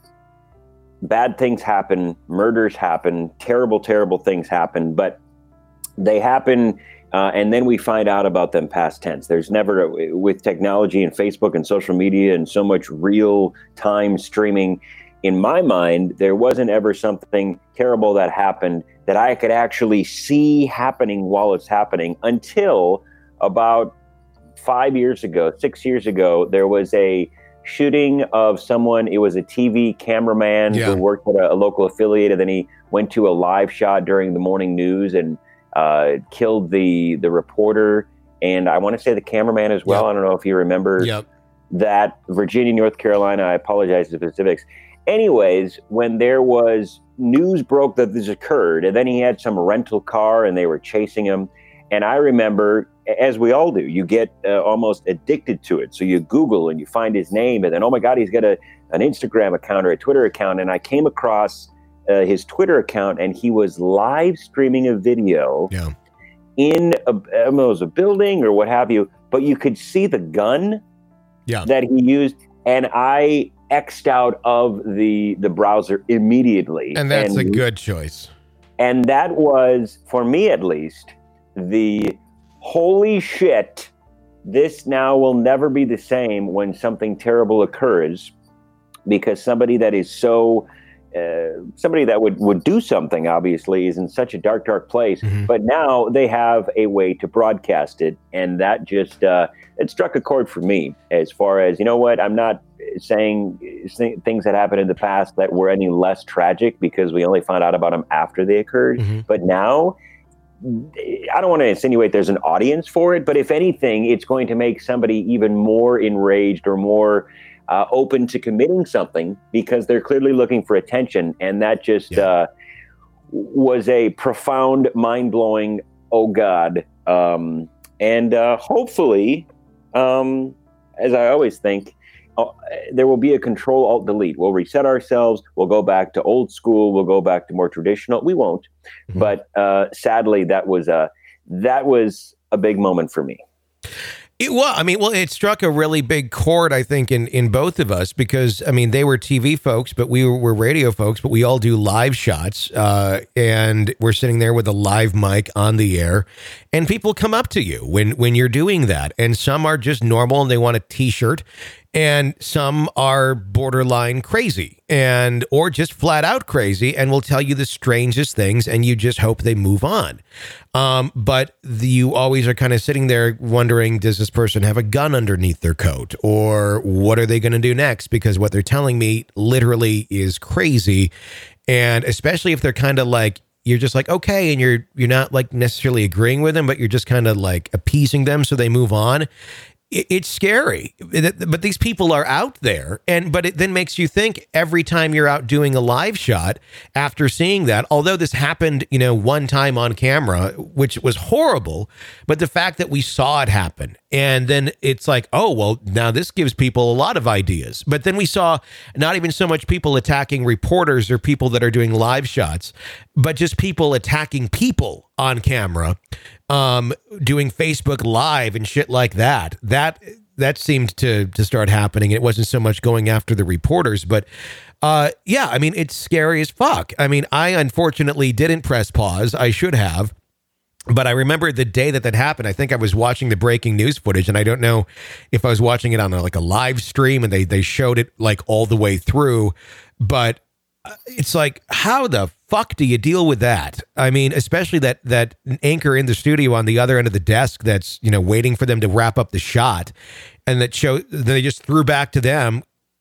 bad things happen, murders happen, terrible, terrible things happen, but they happen, uh, and then we find out about them past tense. There's never, with technology and Facebook and social media and so much real time streaming, in my mind, there wasn't ever something terrible that happened that I could actually see happening while it's happening until about five years ago, six years ago, there was a shooting of someone. It was a T V cameraman yeah. who worked at a, a local affiliate, and then he went to a live shot during the morning news and uh, killed the the reporter. And I want to say the cameraman as well. Yep. I don't know if you remember yep. that. Virginia, North Carolina. I apologize for the specifics. Anyways, when there was news broke that this occurred, and then he had some rental car and they were chasing him. And I remember, as we all do, you get uh, almost addicted to it. So you Google and you find his name, and then, oh my God, he's got a an Instagram account or a Twitter account. And I came across uh, his Twitter account, and he was live streaming a video yeah. in a, I don't know, it was a building or what have you, but you could see the gun yeah. that he used. And I X'd out of the, the browser immediately. And that's and, a good choice. And that was, for me at least, the holy shit, this now will never be the same when something terrible occurs, because somebody that is so, uh, somebody that would, would do something, obviously, is in such a dark, dark place. Mm-hmm. But now they have a way to broadcast it. And that just, uh, it struck a chord for me as far as, you know what, I'm not saying things that happened in the past that were any less tragic because we only found out about them after they occurred. Mm-hmm. But now, I don't want to insinuate there's an audience for it, but if anything, it's going to make somebody even more enraged or more uh, open to committing something because they're clearly looking for attention. And that just yeah. uh, was a profound, mind-blowing, oh God. Um, and uh, hopefully, um, as I always think, Uh, there will be a control alt delete. We'll reset ourselves. We'll go back to old school. We'll go back to more traditional. We won't, mm-hmm. but uh, sadly, that was a that was a big moment for me. It, well, I mean, well, it struck a really big chord, I think, in, in both of us because, I mean, they were T V folks, but we were, were radio folks, but we all do live shots. Uh, and we're sitting there with a live mic on the air. And people come up to you when, when you're doing that. And some are just normal and they want a T-shirt. And some are borderline crazy and or just flat out crazy and will tell you the strangest things and you just hope they move on. Um, but the, you always are kind of sitting there wondering, does this person have a gun underneath their coat? Or what are they going to do next? Because what they're telling me literally is crazy. And especially if they're kind of like, you're just like, okay, and you're you're not like necessarily agreeing with them, but you're just kind of like appeasing them so they move on. It's scary, but these people are out there. And but it then makes you think every time you're out doing a live shot after seeing that, although this happened, you know, one time on camera, which was horrible. But the fact that we saw it happen and then it's like, oh, well, now this gives people a lot of ideas. But then we saw not even so much people attacking reporters or people that are doing live shots, but just people attacking people on camera, um, doing Facebook Live and shit like that. That that seemed to to start happening. It wasn't so much going after the reporters, but uh, yeah, I mean, it's scary as fuck. I mean, I unfortunately didn't press pause. I should have. But I remember the day that that happened, I think I was watching the breaking news footage, and I don't know if I was watching it on a, like a live stream and they they showed it like all the way through, but it's like, how the fuck do you deal with that? I mean, especially that that anchor in the studio on the other end of the desk that's, you know, waiting for them to wrap up the shot, and that show they just threw back to them.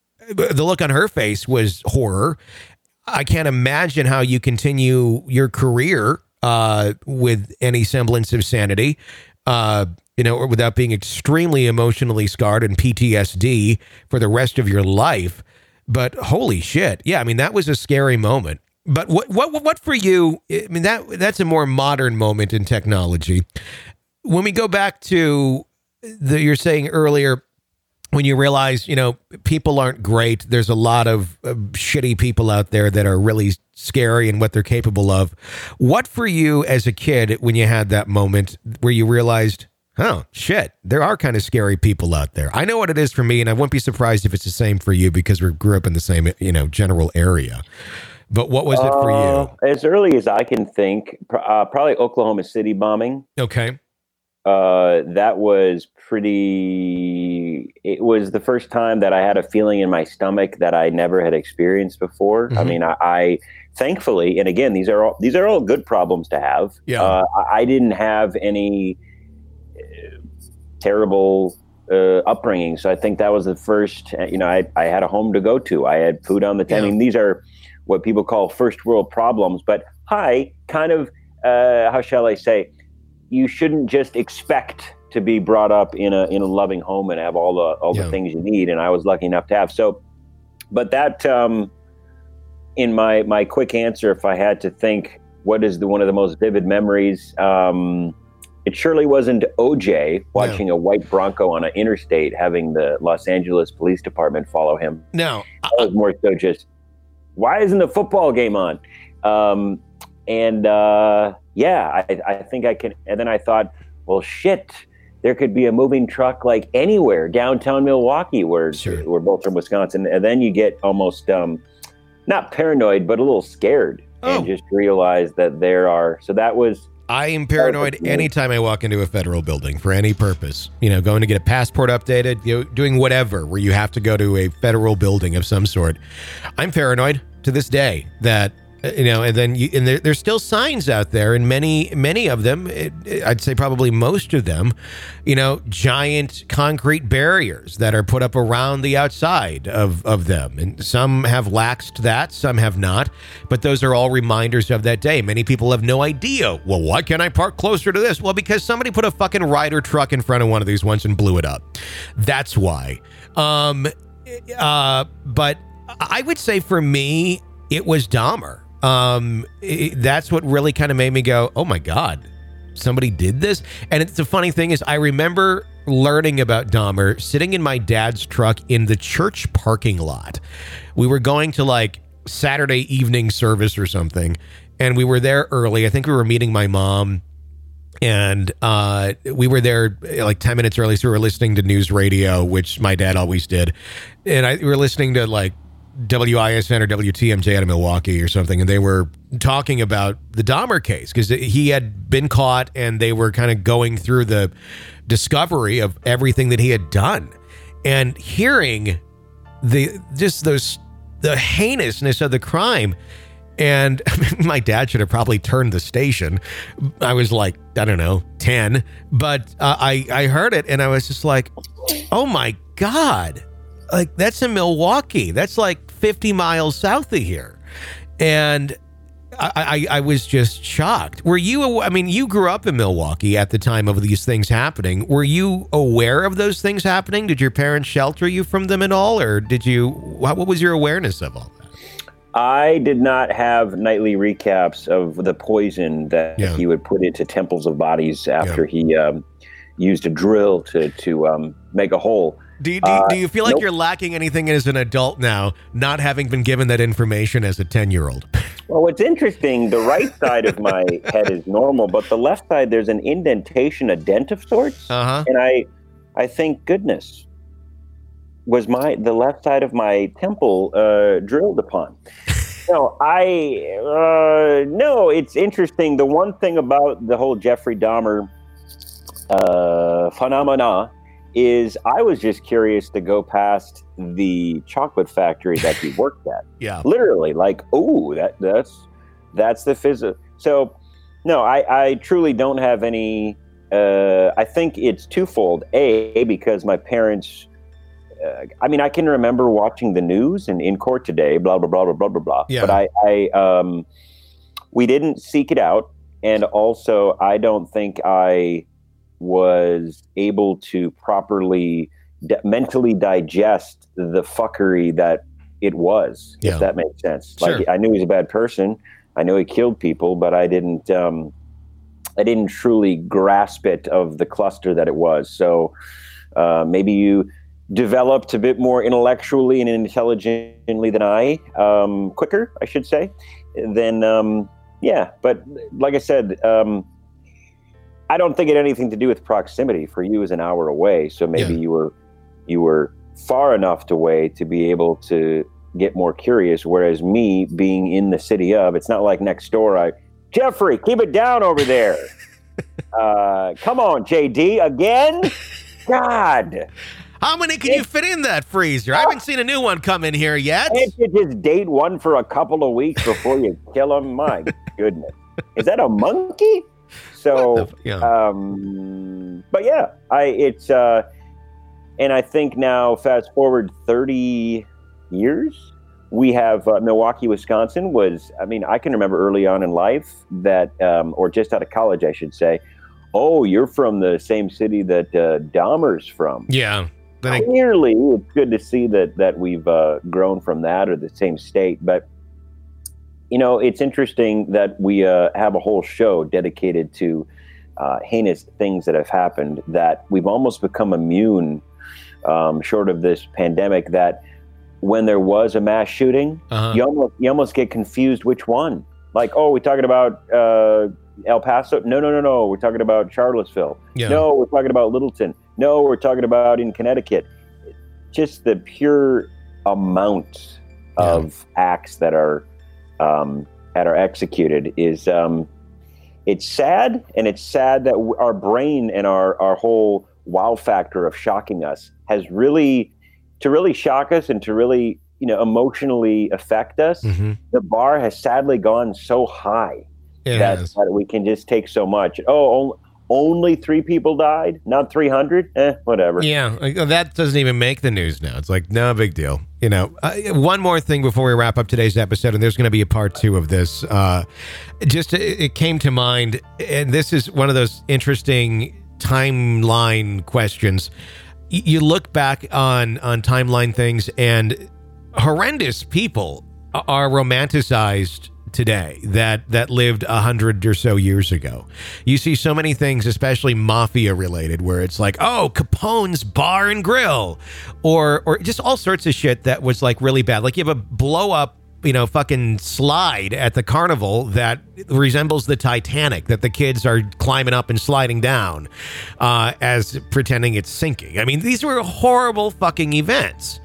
The look on her face was horror. I can't imagine how you continue your career uh, with any semblance of sanity, uh, you know, or without being extremely emotionally scarred and P T S D for the rest of your life. But holy shit. Yeah, I mean, that was a scary moment. But what what what for you, I mean, that that's a more modern moment in technology. When we go back to the you're saying earlier, when you realize, you know, people aren't great. There's a lot of uh, shitty people out there that are really scary and what they're capable of. What for you as a kid when you had that moment where you realized, oh, shit, there are kind of scary people out there? I know what it is for me, and I wouldn't be surprised if it's the same for you because we grew up in the same, you know, general area. But what was it for uh, you? As early as I can think, uh, probably Oklahoma City bombing. Okay. Uh, that was pretty, it was the first time that I had a feeling in my stomach that I never had experienced before. Mm-hmm. I mean, I, I thankfully, and again, these are all, these are all good problems to have. Yeah. Uh, I, I didn't have any uh, terrible uh, upbringing. So I think that was the first, you know, I, I had a home to go to. I had food on the table. Yeah. I mean, these are what people call first world problems, but hi, kind of, uh, how shall I say, you shouldn't just expect to be brought up in a in a loving home and have all the all yeah. the things you need. And I was lucky enough to have. So, but that um, in my my quick answer, if I had to think, what is the one of the most vivid memories? Um, it surely wasn't O J watching no. a white Bronco on an interstate, having the Los Angeles Police Department follow him. No, it was more so just, why isn't the football game on? Um, and uh, yeah, I, I think I can. And then I thought, well, shit, there could be a moving truck like anywhere downtown Milwaukee, where sure. we're both from Wisconsin. And then you get almost um, not paranoid, but a little scared, oh. and just realize that there are. So that was. I am paranoid anytime I walk into a federal building for any purpose. You know, going to get a passport updated, you know, doing whatever where you have to go to a federal building of some sort. I'm paranoid to this day that, you know, and then you, and there, there's still signs out there, and many, many of them, it, it, I'd say probably most of them, you know, giant concrete barriers that are put up around the outside of, of them. And some have laxed that, some have not, but those are all reminders of that day. Many people have no idea. Well, why can't I park closer to this? Well, because somebody put a fucking Ryder truck in front of one of these once and blew it up. That's why. Um, uh, but I would say for me, it was Dahmer. Um, it, that's what really kind of made me go, oh my God, somebody did this. And it's the funny thing is I remember learning about Dahmer sitting in my dad's truck in the church parking lot. We were going to like Saturday evening service or something, and we were there early. I think we were meeting my mom, And uh, we were there like ten minutes early, so we were listening to news radio, which my dad always did. And I, we were listening to like W I S N or W T M J out of Milwaukee or something, and they were talking about the Dahmer case because he had been caught, and they were kind of going through the discovery of everything that he had done, and hearing the just those the heinousness of the crime. And my dad should have probably turned the station. I was like, I don't know, ten, but uh, I I heard it, and I was just like, oh my God. Like, that's in Milwaukee. That's like fifty miles south of here. And I, I, I was just shocked. Were you, I mean, you grew up in Milwaukee at the time of these things happening. Were you aware of those things happening? Did your parents shelter you from them at all? Or did you, what, what was your awareness of all that? I did not have nightly recaps of the poison that Yeah. he would put into temples of bodies after Yeah. he um, used a drill to, to um, make a hole. Do you, do, you- Uh, do you feel like nope. you're lacking anything as an adult now, not having been given that information as a ten-year-old? Well, what's interesting, the right side of my head is normal, but the left side, there's an indentation, a dent of sorts. Uh-huh. And I, I think, goodness, was my the left side of my temple uh, drilled upon. No, I, uh, no, it's interesting. The one thing about the whole Jeffrey Dahmer uh, phenomena is I was just curious to go past the chocolate factory that he worked at. Yeah. Literally, like, oh, that that's that's the physics. So, no, I, I truly don't have any. Uh, I think it's twofold. A, because my parents. Uh, I mean, I can remember watching the news and in court today, blah blah blah blah blah blah blah. Yeah. But I, I, um, we didn't seek it out, and also I don't think I was able to properly d- mentally digest the fuckery that it was, Yeah. if that makes sense. Sure. Like, I knew he was a bad person. I knew he killed people, but I didn't, um, I didn't truly grasp it of the cluster that it was. So uh, maybe you developed a bit more intellectually and intelligently than I, um, quicker, I should say. Then, um, yeah. But like I said, um, I don't think it had anything to do with proximity. For you, is an hour away, so maybe Yeah. you were you were far enough away to be able to get more curious. Whereas me, being in the city of, it's not like next door. I, Jeffrey, keep it down over there. uh, come on, J D, again. God, How many can you fit in that freezer? I haven't seen a new one come in here yet. can't you just date one for a couple of weeks before you kill him? My goodness, is that a monkey? So, What the f- yeah. um, but yeah, I it's uh, and I think now, fast forward thirty years, we have uh, Milwaukee, Wisconsin. Was I mean, I can remember early on in life that, um, or just out of college, I should say. Oh, you're from the same city that uh, Dahmer's from. Yeah. Then I- Clearly, it's good to see that that we've uh, grown from that, or the same state. But you know, it's interesting that we uh, have a whole show dedicated to uh, heinous things that have happened, that we've almost become immune, um, short of this pandemic, that when there was a mass shooting, Uh-huh. you almost you almost get confused which one. Like, oh, we're talking about uh, El Paso. No, no, no, no. We're talking about Charlottesville. Yeah. No, we're talking about Littleton. No, we're talking about in Connecticut. Just the pure amount of acts that are um, that are executed is um, it's sad, and it's sad that w- our brain and our our whole wow factor of shocking us has really to really shock us and to really, you know, emotionally affect us. Mhm. The bar has sadly gone so high It that, has. that we can just take so much. Oh, only, only three people died, not three hundred. Eh, whatever. Yeah, like, that doesn't even make the news now. It's like, no big deal. You know, uh, one more thing before we wrap up today's episode, and there's going to be a part two of this. Uh, just it, it came to mind, and this is one of those interesting timeline questions. Y- You look back on on timeline things, and horrendous people are romanticized today that that lived a hundred or so years ago. You see so many things, especially mafia related, where it's like, oh, Capone's Bar and Grill, or or just all sorts of shit that was like really bad. Like you have a blow up you know, fucking slide at the carnival that resembles the Titanic, that the kids are climbing up and sliding down uh, as pretending it's sinking. I mean, these were horrible fucking events.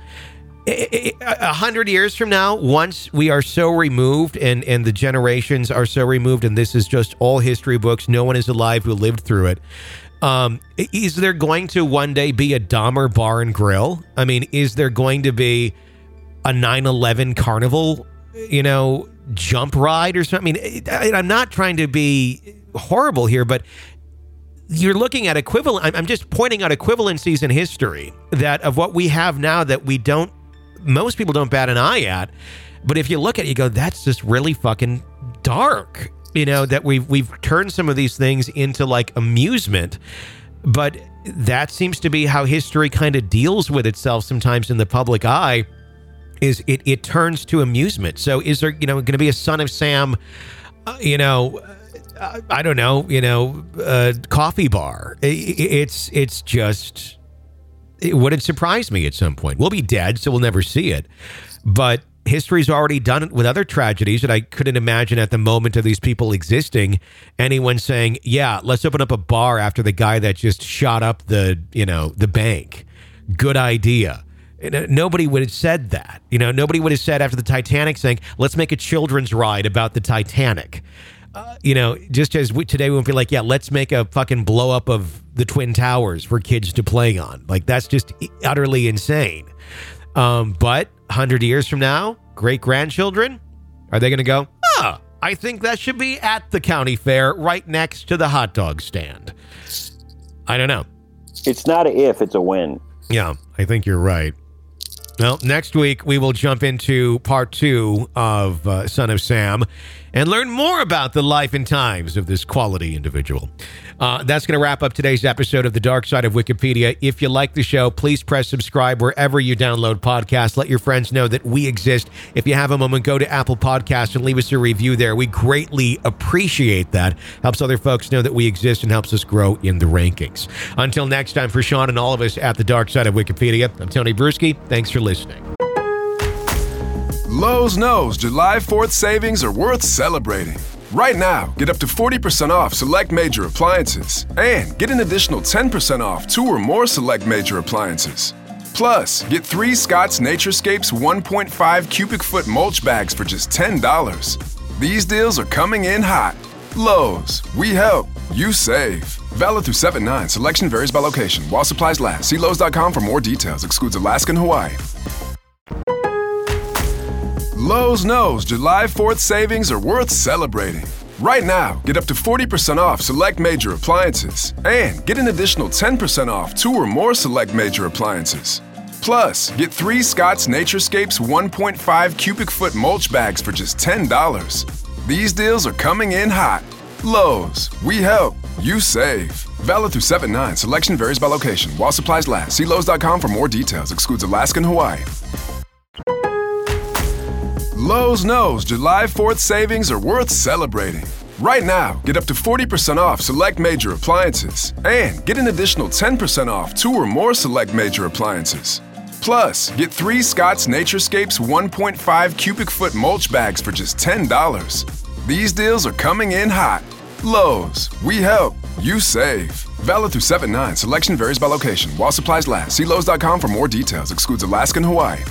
A hundred years from now, once we are so removed and, and the generations are so removed, and this is just all history books, no one is alive who lived through it. Um, is there going to one day be a Dahmer Bar and Grill? I mean, is there going to be a nine eleven carnival, you know, jump ride or something? I mean, I, I'm not trying to be horrible here, but you're looking at equivalent. I'm just pointing out equivalencies in history that of what we have now that we don't, most people don't bat an eye at. But if you look at it, you go, that's just really fucking dark. You know, that we've we've turned some of these things into like amusement, but that seems to be how history kind of deals with itself sometimes in the public eye, is it, it turns to amusement. So is there, you know, going to be a Son of Sam, uh, you know, uh, I don't know, you know, uh, coffee bar? It, it's, it's just, it wouldn't surprise me at some point. We'll be dead, so we'll never see it. But history's already done it with other tragedies, and I couldn't imagine at the moment of these people existing, anyone saying, yeah, let's open up a bar after the guy that just shot up the, you know, the bank. Good idea. Nobody would have said that. You know, nobody would have said after the Titanic saying, let's make a children's ride about the Titanic. Uh, you know, just as we, today we would be like, yeah, let's make a fucking blow up of the Twin Towers for kids to play on. Like, that's just utterly insane. Um, but one hundred years from now, great-grandchildren, are they going to go, ah, I think that should be at the county fair right next to the hot dog stand? I don't know. It's not a if, it's a when. Yeah, I think you're right. Well, next week we will jump into part two of uh, Son of Sam and learn more about the life and times of this quality individual. Uh, that's going to wrap up today's episode of The Dark Side of Wikipedia. If you like the show, please press subscribe wherever you download podcasts. Let your friends know that we exist. If you have a moment, go to Apple Podcasts and leave us a review there. We greatly appreciate that. Helps other folks know that we exist and helps us grow in the rankings. Until next time, for Sean and all of us at The Dark Side of Wikipedia, I'm Tony Bruschi. Thanks for listening. Lowe's knows July fourth savings are worth celebrating. Right now, get up to forty percent off select major appliances and get an additional ten percent off two or more select major appliances. Plus, get three Scott's Naturescapes one point five cubic foot mulch bags for just ten dollars. These deals are coming in hot. Lowe's, we help, you save. Valid through seven nine. Selection varies by location. While supplies last. See Lowe's dot com for more details. Excludes Alaska and Hawaii. Lowe's knows July fourth savings are worth celebrating. Right now, get up to forty percent off select major appliances and get an additional ten percent off two or more select major appliances. Plus, get three Scott's Naturescapes one point five cubic foot mulch bags for just ten dollars. These deals are coming in hot. Lowe's, we help, you save. Valid through seven nine. Selection varies by location. While supplies last. See Lowe's dot com for more details. Excludes Alaska and Hawaii. Lowe's knows July fourth savings are worth celebrating. Right now, get up to forty percent off select major appliances and get an additional ten percent off two or more select major appliances. Plus, get three Scott's Naturescapes one point five cubic foot mulch bags for just ten dollars. These deals are coming in hot. Lowe's, we help, you save. Valid through seven nine. Selection varies by location. While supplies last. See Lowe's dot com for more details. Excludes Alaska and Hawaii.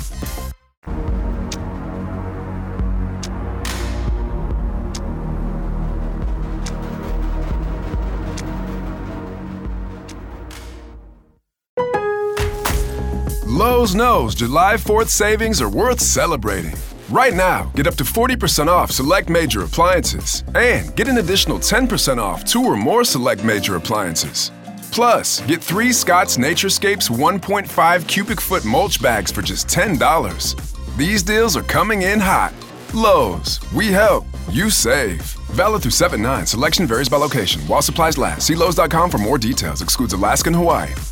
Lowe's knows July fourth savings are worth celebrating. Right now, get up to forty percent off select major appliances and get an additional ten percent off two or more select major appliances. Plus, get three Scott's Naturescapes one point five cubic foot mulch bags for just ten dollars. These deals are coming in hot. Lowe's, we help, you save. Valid through seven nine. Selection varies by location. While supplies last. See Lowe's dot com for more details. Excludes Alaska and Hawaii.